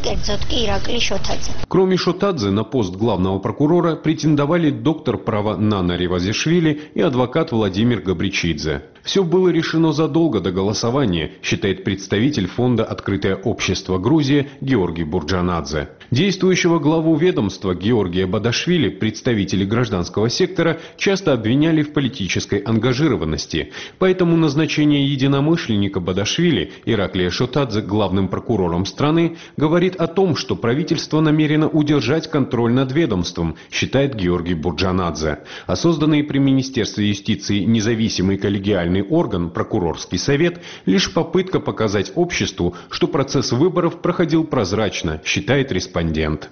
Speaker 22: Кроме Шотадзе на пост главного прокурора претендовали доктор права Нана Ревазишвили и адвокат Владимир Габричидзе. Все было решено задолго до голосования, считает представитель фонда «Открытое общество Грузия» Георгий Бурджанадзе. Действующего главу ведомства Георгия Бадашвили представители гражданского сектора часто обвиняли в политической ангажированности. Поэтому назначение единомышленника Бадашвили Ираклия Шотадзе главным прокурором страны говорит о том, что правительство намерено удержать контроль над ведомством, считает Георгий Бурджанадзе. А созданный при Министерстве юстиции независимый коллегиальный орган, прокурорский совет, лишь попытка показать обществу, что процесс выборов проходил прозрачно, считает респондент.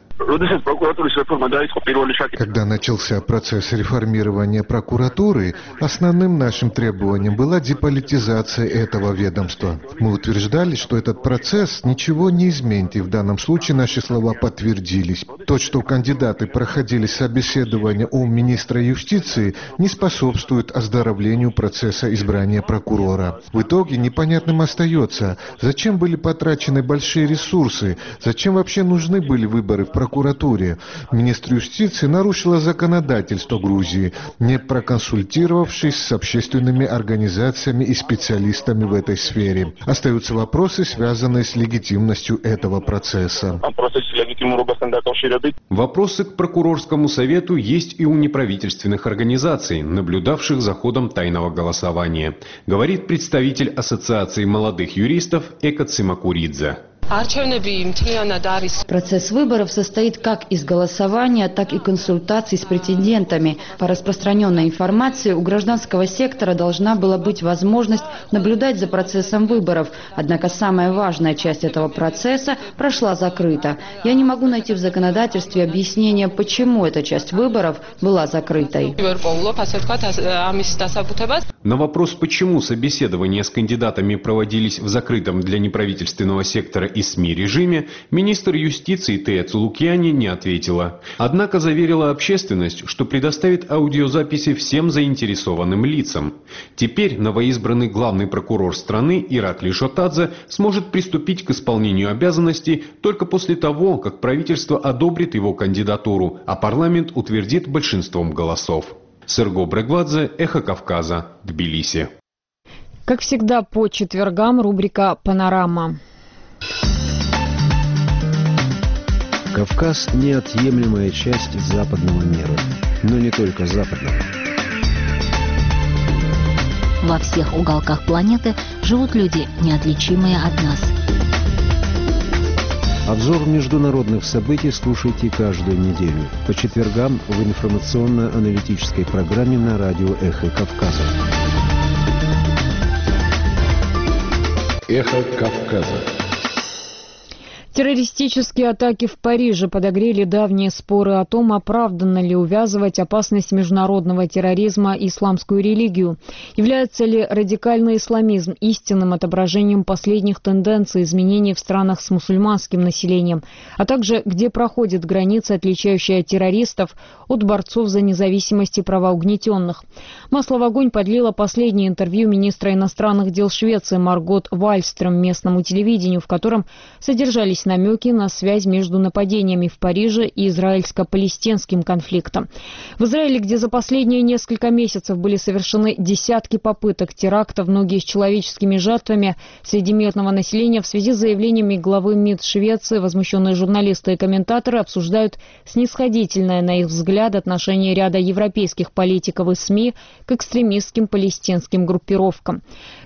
Speaker 5: Когда начался процесс реформирования прокуратуры, основным нашим требованием была деполитизация этого ведомства. Мы утверждали, что этот процесс ничего не изменит, и в данном случае наши слова подтвердились. То, что кандидаты проходили собеседование у министра юстиции, не способствует оздоровлению процесса избрания прокурора. В итоге непонятным остается, зачем были потрачены большие ресурсы, зачем вообще нужны были выборы в прокуратуре. прокуратуре. Министр юстиции нарушила законодательство Грузии, не проконсультировавшись с общественными организациями и специалистами в этой сфере. Остаются вопросы, связанные с легитимностью этого процесса.
Speaker 22: Вопросы к прокурорскому совету есть и у неправительственных организаций, наблюдавших за ходом тайного голосования, говорит представитель Ассоциации молодых юристов Эка Цимакуридзе.
Speaker 23: Процесс выборов состоит как из голосования, так и консультаций с претендентами. По распространенной информации, у гражданского сектора должна была быть возможность наблюдать за процессом выборов. Однако самая важная часть этого процесса прошла закрыто. Я не могу найти в законодательстве объяснение, почему эта часть выборов была закрытой.
Speaker 22: На вопрос, почему собеседования с кандидатами проводились в закрытом для неправительственного сектора и СМИ режиме, министр юстиции Тея Цулукьяни не ответила. Однако заверила общественность, что предоставит аудиозаписи всем заинтересованным лицам. Теперь новоизбранный главный прокурор страны Ираклий Шотадзе сможет приступить к исполнению обязанностей только после того, как правительство одобрит его кандидатуру, а парламент утвердит большинством голосов. Серго Бригвадзе, Эхо Кавказа, Тбилиси.
Speaker 1: Как всегда, по четвергам рубрика «Панорама».
Speaker 12: Кавказ – неотъемлемая часть западного мира, но не только западного.
Speaker 3: Во всех уголках планеты живут люди, неотличимые от нас.
Speaker 12: Обзор международных событий слушайте каждую неделю по четвергам в информационно-аналитической программе на радио «Эхо Кавказа».
Speaker 7: «Эхо Кавказа».
Speaker 1: Террористические атаки в Париже подогрели давние споры о том, оправданно ли увязывать опасность международного терроризма и исламскую религию. Является ли радикальный исламизм истинным отображением последних тенденций изменений в странах с мусульманским населением, а также где проходит граница, отличающая террористов от борцов за независимость и права угнетенных. Масло в огонь подлило последнее интервью министра иностранных дел Швеции Маргот Вальстрём местному телевидению, в котором содержались намеки на связь между нападениями в Париже и израильско-палестинским конфликтом. В Израиле, где за последние несколько месяцев были совершены десятки попыток терактов, многие с человеческими жертвами среди мирного населения, в связи с заявлениями главы МИД Швеции возмущенные журналисты и комментаторы обсуждают снисходительное, на их взгляд, отношение ряда европейских политиков и СМИ к экстремистским палестинским группировкам.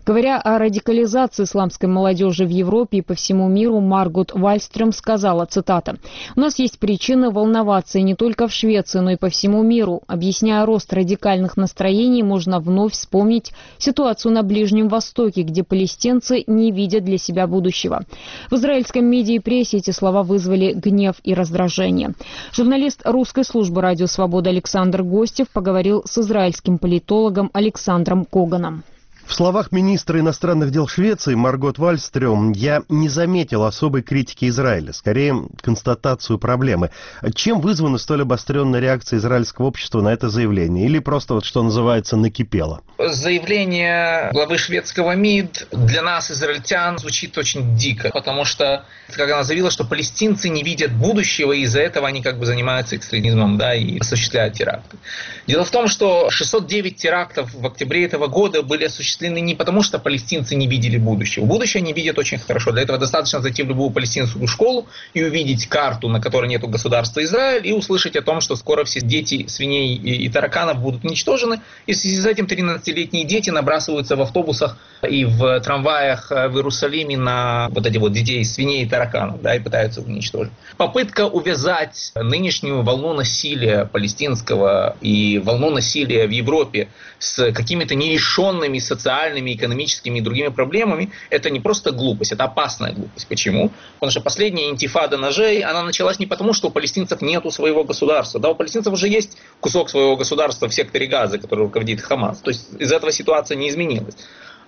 Speaker 1: Говоря о радикализации исламской молодежи в Европе и по всему миру, Маргот Вальстрём сказала, цитата, «У нас есть причины волноваться и не только в Швеции, но и по всему миру. Объясняя рост радикальных настроений, можно вновь вспомнить ситуацию на Ближнем Востоке, где палестинцы не видят для себя будущего». В израильском медиа и прессе эти слова вызвали гнев и раздражение. Журналист русской службы «Радио Свобода» Александр Гостев поговорил с израильским политологом Александром Коганом.
Speaker 8: В словах министра иностранных дел Швеции Маргот Вальстрём я не заметил особой критики Израиля, скорее констатацию проблемы. Чем вызвана столь обостренная реакция израильского общества на это заявление? Или просто, вот, что называется, накипело?
Speaker 9: Заявление главы шведского МИД для нас, израильтян, звучит очень дико, потому что, как она заявила, что палестинцы не видят будущего, и из-за этого они как бы занимаются экстремизмом, да, и осуществляют теракты. Дело в том, что шестьсот девять терактов в октябре этого года были осуществлены не потому, что палестинцы не видели будущего. Будущее они видят очень хорошо. Для этого достаточно зайти в любую палестинскую школу и увидеть карту, на которой нет государства Израиль, и услышать о том, что скоро все дети свиней и тараканов будут уничтожены. И в связи с этим тринадцатилетние дети набрасываются в автобусах и в трамваях в Иерусалиме на вот эти вот детей свиней и тараканов, да, и пытаются уничтожить. Попытка увязать нынешнюю волну насилия палестинского и волну насилия в Европе с какими-то нерешенными социальными, экономическими и другими проблемами, это не просто глупость, это опасная глупость. Почему? Потому что последняя интифада ножей, она началась не потому, что у палестинцев нету своего государства. Да, у палестинцев уже есть кусок своего государства в секторе Газа, который руководит Хамас. То есть из этого ситуация не изменилась.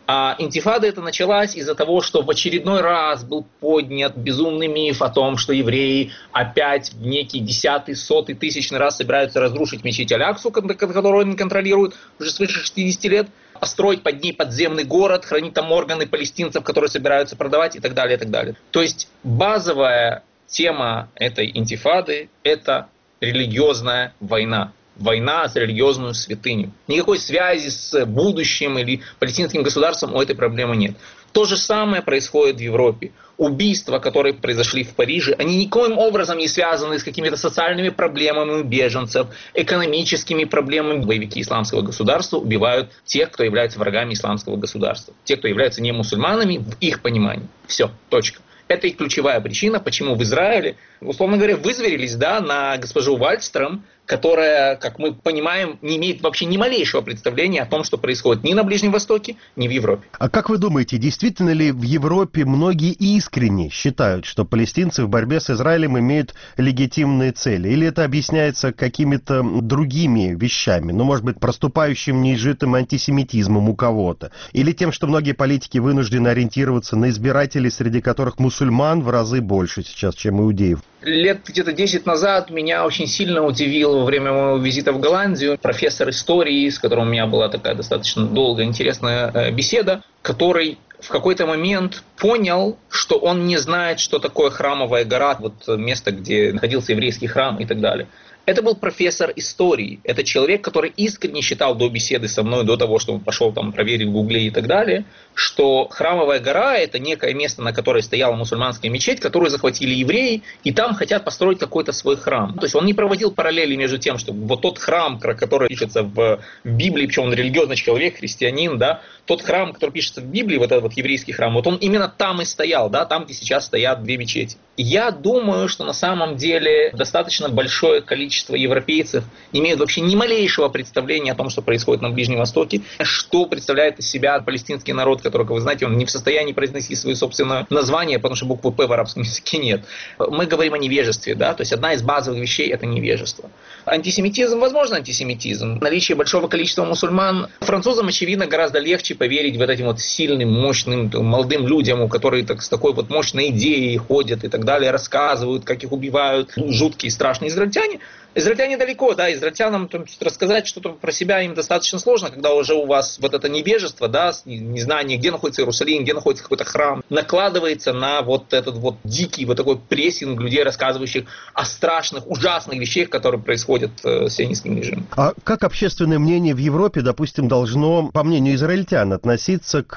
Speaker 9: А интифада эта началась из-за того, что в очередной раз был поднят безумный миф о том, что евреи опять в некий десятый, сотый, тысячный раз собираются разрушить мечеть Аль-Аксу, которую они контролируют уже свыше шестидесяти лет, построить под ней подземный город, хранить там органы палестинцев, которые собираются продавать и так далее, и так далее. То есть базовая тема этой интифады – это религиозная война. Война за религиозную святыню. Никакой связи с будущим или палестинским государством у этой проблемы нет. То же самое происходит в Европе. Убийства, которые произошли в Париже, они никоим образом не связаны с какими-то социальными проблемами беженцев, экономическими проблемами. Боевики исламского государства убивают тех, кто является врагами исламского государства. Те, кто являются не мусульманами, в их понимании. Все, точка. Это и ключевая причина, почему в Израиле, условно говоря, вызверились, да, на госпожу Вальстрём, которая, как мы понимаем, не имеет вообще ни малейшего представления о том, что происходит ни на Ближнем Востоке, ни в Европе.
Speaker 8: А как вы думаете, действительно ли в Европе многие искренне считают, что палестинцы в борьбе с Израилем имеют легитимные цели? Или это объясняется какими-то другими вещами? Ну, может быть, проступающим неизжитым антисемитизмом у кого-то? Или тем, что многие политики вынуждены ориентироваться на избирателей, среди которых мусульман в разы больше сейчас, чем иудеев?
Speaker 9: Лет где-то десять назад меня очень сильно удивил во время моего визита в Голландию профессор истории, с которым у меня была такая достаточно долгая, интересная беседа, который в какой-то момент понял, что он не знает, что такое Храмовая гора, вот место, где находился еврейский храм и так далее. Это был профессор истории. Это человек, который искренне считал до беседы со мной, до того, что он пошел там проверить в Гугле и так далее, что Храмовая гора – это некое место, на которой стояла мусульманская мечеть, которую захватили евреи, и там хотят построить какой-то свой храм. То есть он не проводил параллели между тем, что вот тот храм, который пишется в Библии, причем он религиозный человек, христианин, да, тот храм, который пишется в Библии, вот этот вот еврейский храм, вот он именно там и стоял, да, там, где сейчас стоят две мечети. Я думаю, что на самом деле достаточно большое количество европейцев не имеют вообще ни малейшего представления о том, что происходит на Ближнем Востоке, что представляет из себя палестинский народ, который, как вы знаете, он не в состоянии произносить свое собственное название, потому что буквы «П» в арабском языке нет. Мы говорим о невежестве, да, то есть одна из базовых вещей – это невежество. Антисемитизм, возможно, антисемитизм. Наличие большого количества мусульман. Французам, очевидно, гораздо легче поверить в этим вот сильным, мощным, молодым людям, у которых так, с такой вот мощной идеей ходят и так далее, рассказывают, как их убивают жуткие, страшные израильтяне. Израильтяне далеко, да, израильтянам рассказать что-то про себя им достаточно сложно, когда уже у вас вот это невежество, да, незнание, где находится Иерусалим, где находится какой-то храм, накладывается на вот этот вот дикий вот такой прессинг людей, рассказывающих о страшных, ужасных вещах, которые происходят с сионистским режимом.
Speaker 8: А как общественное мнение в Европе, допустим, должно, по мнению израильтян, относиться к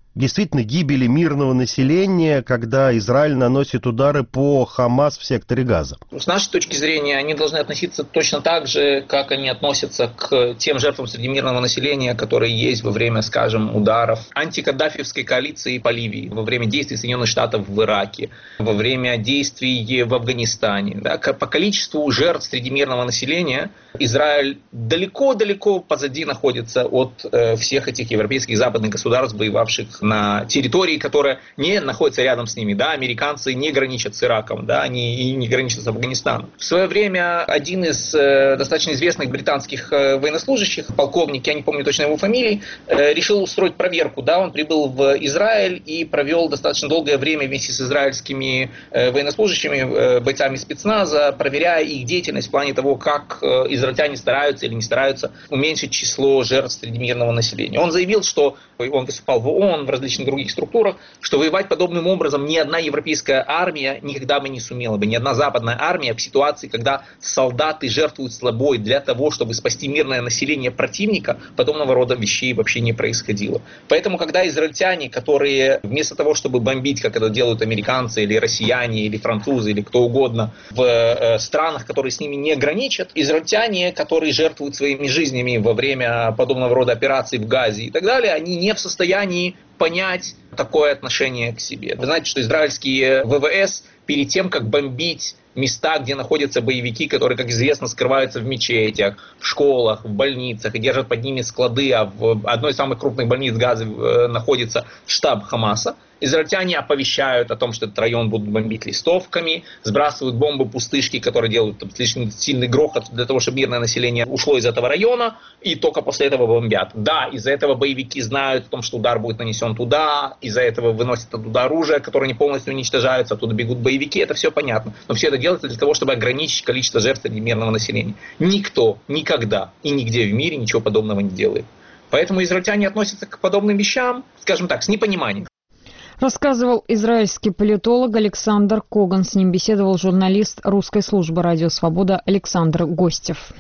Speaker 8: действительно гибели мирного населения, когда Израиль наносит удары по Хамас в секторе Газа?
Speaker 9: С нашей точки зрения, они должны относиться точно так же, как они относятся к тем жертвам среди мирного населения, которые есть во время, скажем, ударов антикаддафиевской коалиции по Ливии, во время действий Соединенных Штатов в Ираке, во время действий в Афганистане. Да, по количеству жертв среди мирного населения Израиль далеко-далеко позади находится от э, всех этих европейских и западных государств, воевавших на территории, которая не находится рядом с ними. Да, американцы не граничат с Ираком, да, они и не граничат с Афганистаном. В свое время один из э, достаточно известных британских э, военнослужащих, полковник, я не помню точно его фамилии, э, решил устроить проверку. Да, он прибыл в Израиль и провел достаточно долгое время вместе с израильскими э, военнослужащими, э, бойцами спецназа, проверяя их деятельность в плане того, как э, израильтяне стараются или не стараются уменьшить число жертв среди мирного населения. Он заявил, что он выступал в ООН, в различных других структурах, что воевать подобным образом ни одна европейская армия никогда бы не сумела бы, ни одна западная армия в ситуации, когда солдаты жертвуют собой для того, чтобы спасти мирное население противника, подобного рода вещей вообще не происходило. Поэтому, когда израильтяне, которые вместо того, чтобы бомбить, как это делают американцы или россияне, или французы, или кто угодно, в э, странах, которые с ними не граничат, израильтяне, которые жертвуют своими жизнями во время подобного рода операций в Газе и так далее, они не в состоянии понять такое отношение к себе. Вы знаете, что израильские ВВС перед тем, как бомбить места, где находятся боевики, которые, как известно, скрываются в мечетях, в школах, в больницах и держат под ними склады, а в одной из самых крупных больниц Газы находится штаб Хамаса, израильтяне оповещают о том, что этот район будут бомбить листовками, сбрасывают бомбы-пустышки, которые делают там слишком сильный грохот для того, чтобы мирное население ушло из этого района, и только после этого бомбят. Да, из-за этого боевики знают о том, что удар будет нанесен туда, из-за этого выносят оттуда оружие, которое не полностью уничтожается, оттуда бегут боевики, это все понятно. Но все это делается для того, чтобы ограничить количество жертв среди мирного населения. Никто, никогда и нигде в мире ничего подобного не делает. Поэтому израильтяне относятся к подобным вещам, скажем так, с непониманием.
Speaker 1: Рассказывал израильский политолог Александр Коган. С ним беседовал журналист русской службы «Радио Свобода» Александр Гостев.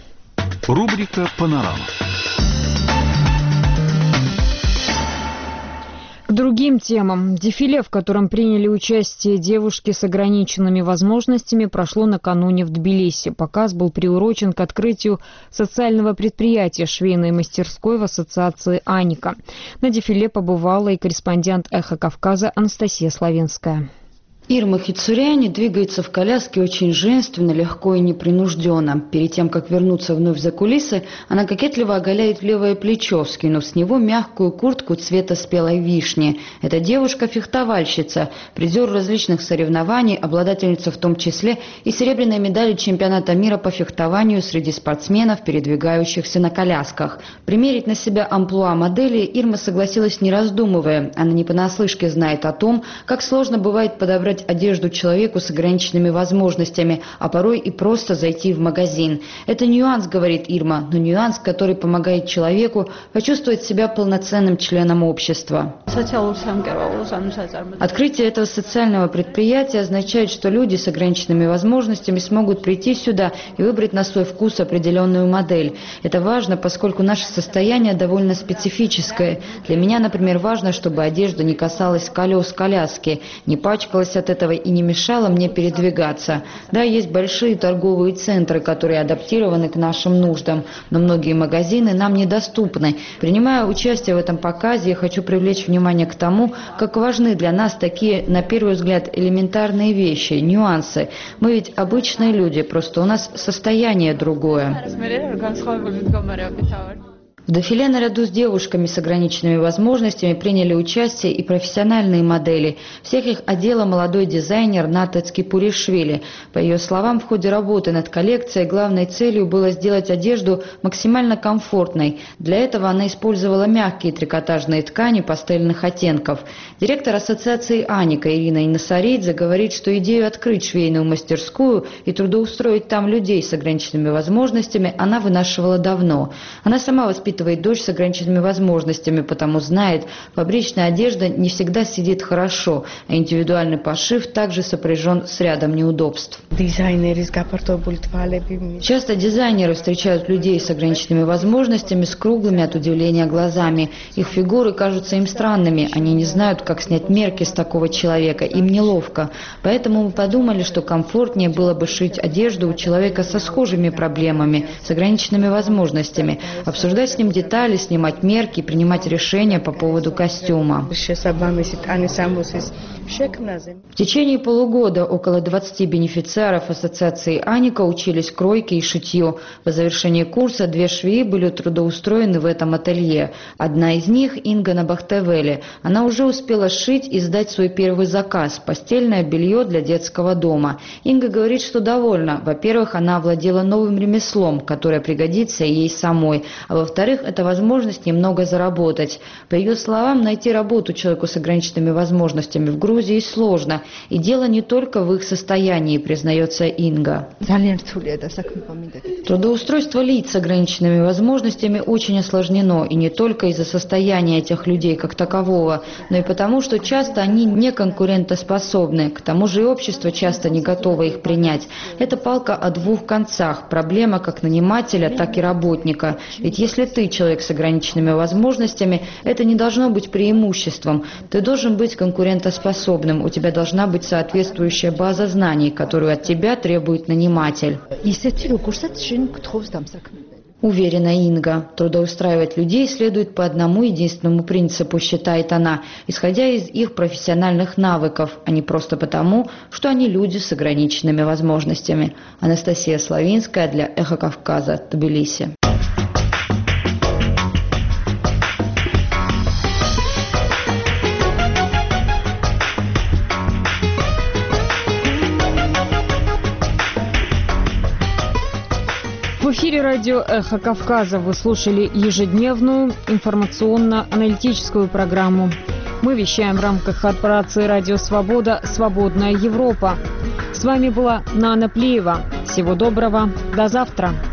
Speaker 7: Рубрика «Панорама».
Speaker 1: К другим темам. Дефиле, в котором приняли участие девушки с ограниченными возможностями, прошло накануне в Тбилиси. Показ был приурочен к открытию социального предприятия швейной мастерской в ассоциации «Аника». На дефиле побывала и корреспондент «Эхо Кавказа» Анастасия Славинская.
Speaker 23: Ирма Хицуряни двигается в коляске очень женственно, легко и непринужденно. Перед тем, как вернуться вновь за кулисы, она кокетливо оголяет левое плечо, скинув с него мягкую куртку цвета спелой вишни. Эта девушка-фехтовальщица, призер различных соревнований, обладательница в том числе и серебряной медали чемпионата мира по фехтованию среди спортсменов, передвигающихся на колясках. Примерить на себя амплуа модели Ирма согласилась не раздумывая. Она не понаслышке знает о том, как сложно бывает подобрать одежду человеку с ограниченными возможностями, а порой и просто зайти в магазин. Это нюанс, говорит Ирма, но нюанс, который помогает человеку почувствовать себя полноценным членом общества. Открытие этого социального предприятия означает, что люди с ограниченными возможностями смогут прийти сюда и выбрать на свой вкус определенную модель. Это важно, поскольку наше состояние довольно специфическое. Для меня, например, важно, чтобы одежда не касалась колес коляски, не пачкалась от этого и не мешало мне передвигаться. Да, есть большие торговые центры, которые адаптированы к нашим нуждам, но многие магазины нам недоступны. Принимая участие в этом показе, я хочу привлечь внимание к тому, как важны для нас такие, на первый взгляд, элементарные вещи, нюансы. Мы ведь обычные люди, просто у нас состояние другое. В дефиле наряду с девушками с ограниченными возможностями приняли участие и профессиональные модели. Всех их одела молодой дизайнер Ната Цкипуришвили. По ее словам, в ходе работы над коллекцией главной целью было сделать одежду максимально комфортной. Для этого она использовала мягкие трикотажные ткани пастельных оттенков. Директор ассоциации «Аника» Ирина Инасаридзе говорит, что идею открыть швейную мастерскую и трудоустроить там людей с ограниченными возможностями она вынашивала давно. Она сама воспитывала воспитывает дочь с ограниченными возможностями, потому знает, фабричная одежда не всегда сидит хорошо, а индивидуальный пошив также сопряжен с рядом неудобств. Часто дизайнеры встречают людей с ограниченными возможностями с круглыми от удивления глазами. Их фигуры кажутся им странными, они не знают, как снять мерки с такого человека, им неловко. Поэтому мы подумали, что комфортнее было бы шить одежду у человека со схожими проблемами, с ограниченными возможностями, обсуждать с ним детали, снимать мерки, принимать решения по поводу костюма. В течение полугода около двадцати бенефициаров ассоциации «Аника» учились кройке и шитью. По завершении курса две швеи были трудоустроены в этом ателье. Одна из них – Инга Набахтевели. Она уже успела сшить и сдать свой первый заказ – постельное белье для детского дома. Инга говорит, что довольна. Во-первых, она овладела новым ремеслом, которое пригодится ей самой. А во-вторых, это возможность немного заработать. По ее словам, найти работу человеку с ограниченными возможностями в Грузии сложно. И дело не только в их состоянии, признается Инга. Трудоустройство лиц с ограниченными возможностями очень осложнено. И не только из-за состояния этих людей как такового, но и потому, что часто они не конкурентоспособны. К тому же и общество часто не готово их принять. Это палка о двух концах. Проблема как нанимателя, так и работника. Ведь если ты человек с ограниченными возможностями, это не должно быть преимуществом. Ты должен быть конкурентоспособным. У тебя должна быть соответствующая база знаний, которую от тебя требует наниматель. Уверена Инга, трудоустраивать людей следует по одному единственному принципу, считает она, исходя из их профессиональных навыков, а не просто потому, что они люди с ограниченными возможностями. Анастасия Славинская для «Эхо Кавказа», Тбилиси.
Speaker 1: В эфире радио «Эхо Кавказа» вы слушали ежедневную информационно-аналитическую программу. Мы вещаем в рамках корпорации «Радио Свобода. Свободная Европа». С вами была Нана Плиева. Всего доброго. До завтра.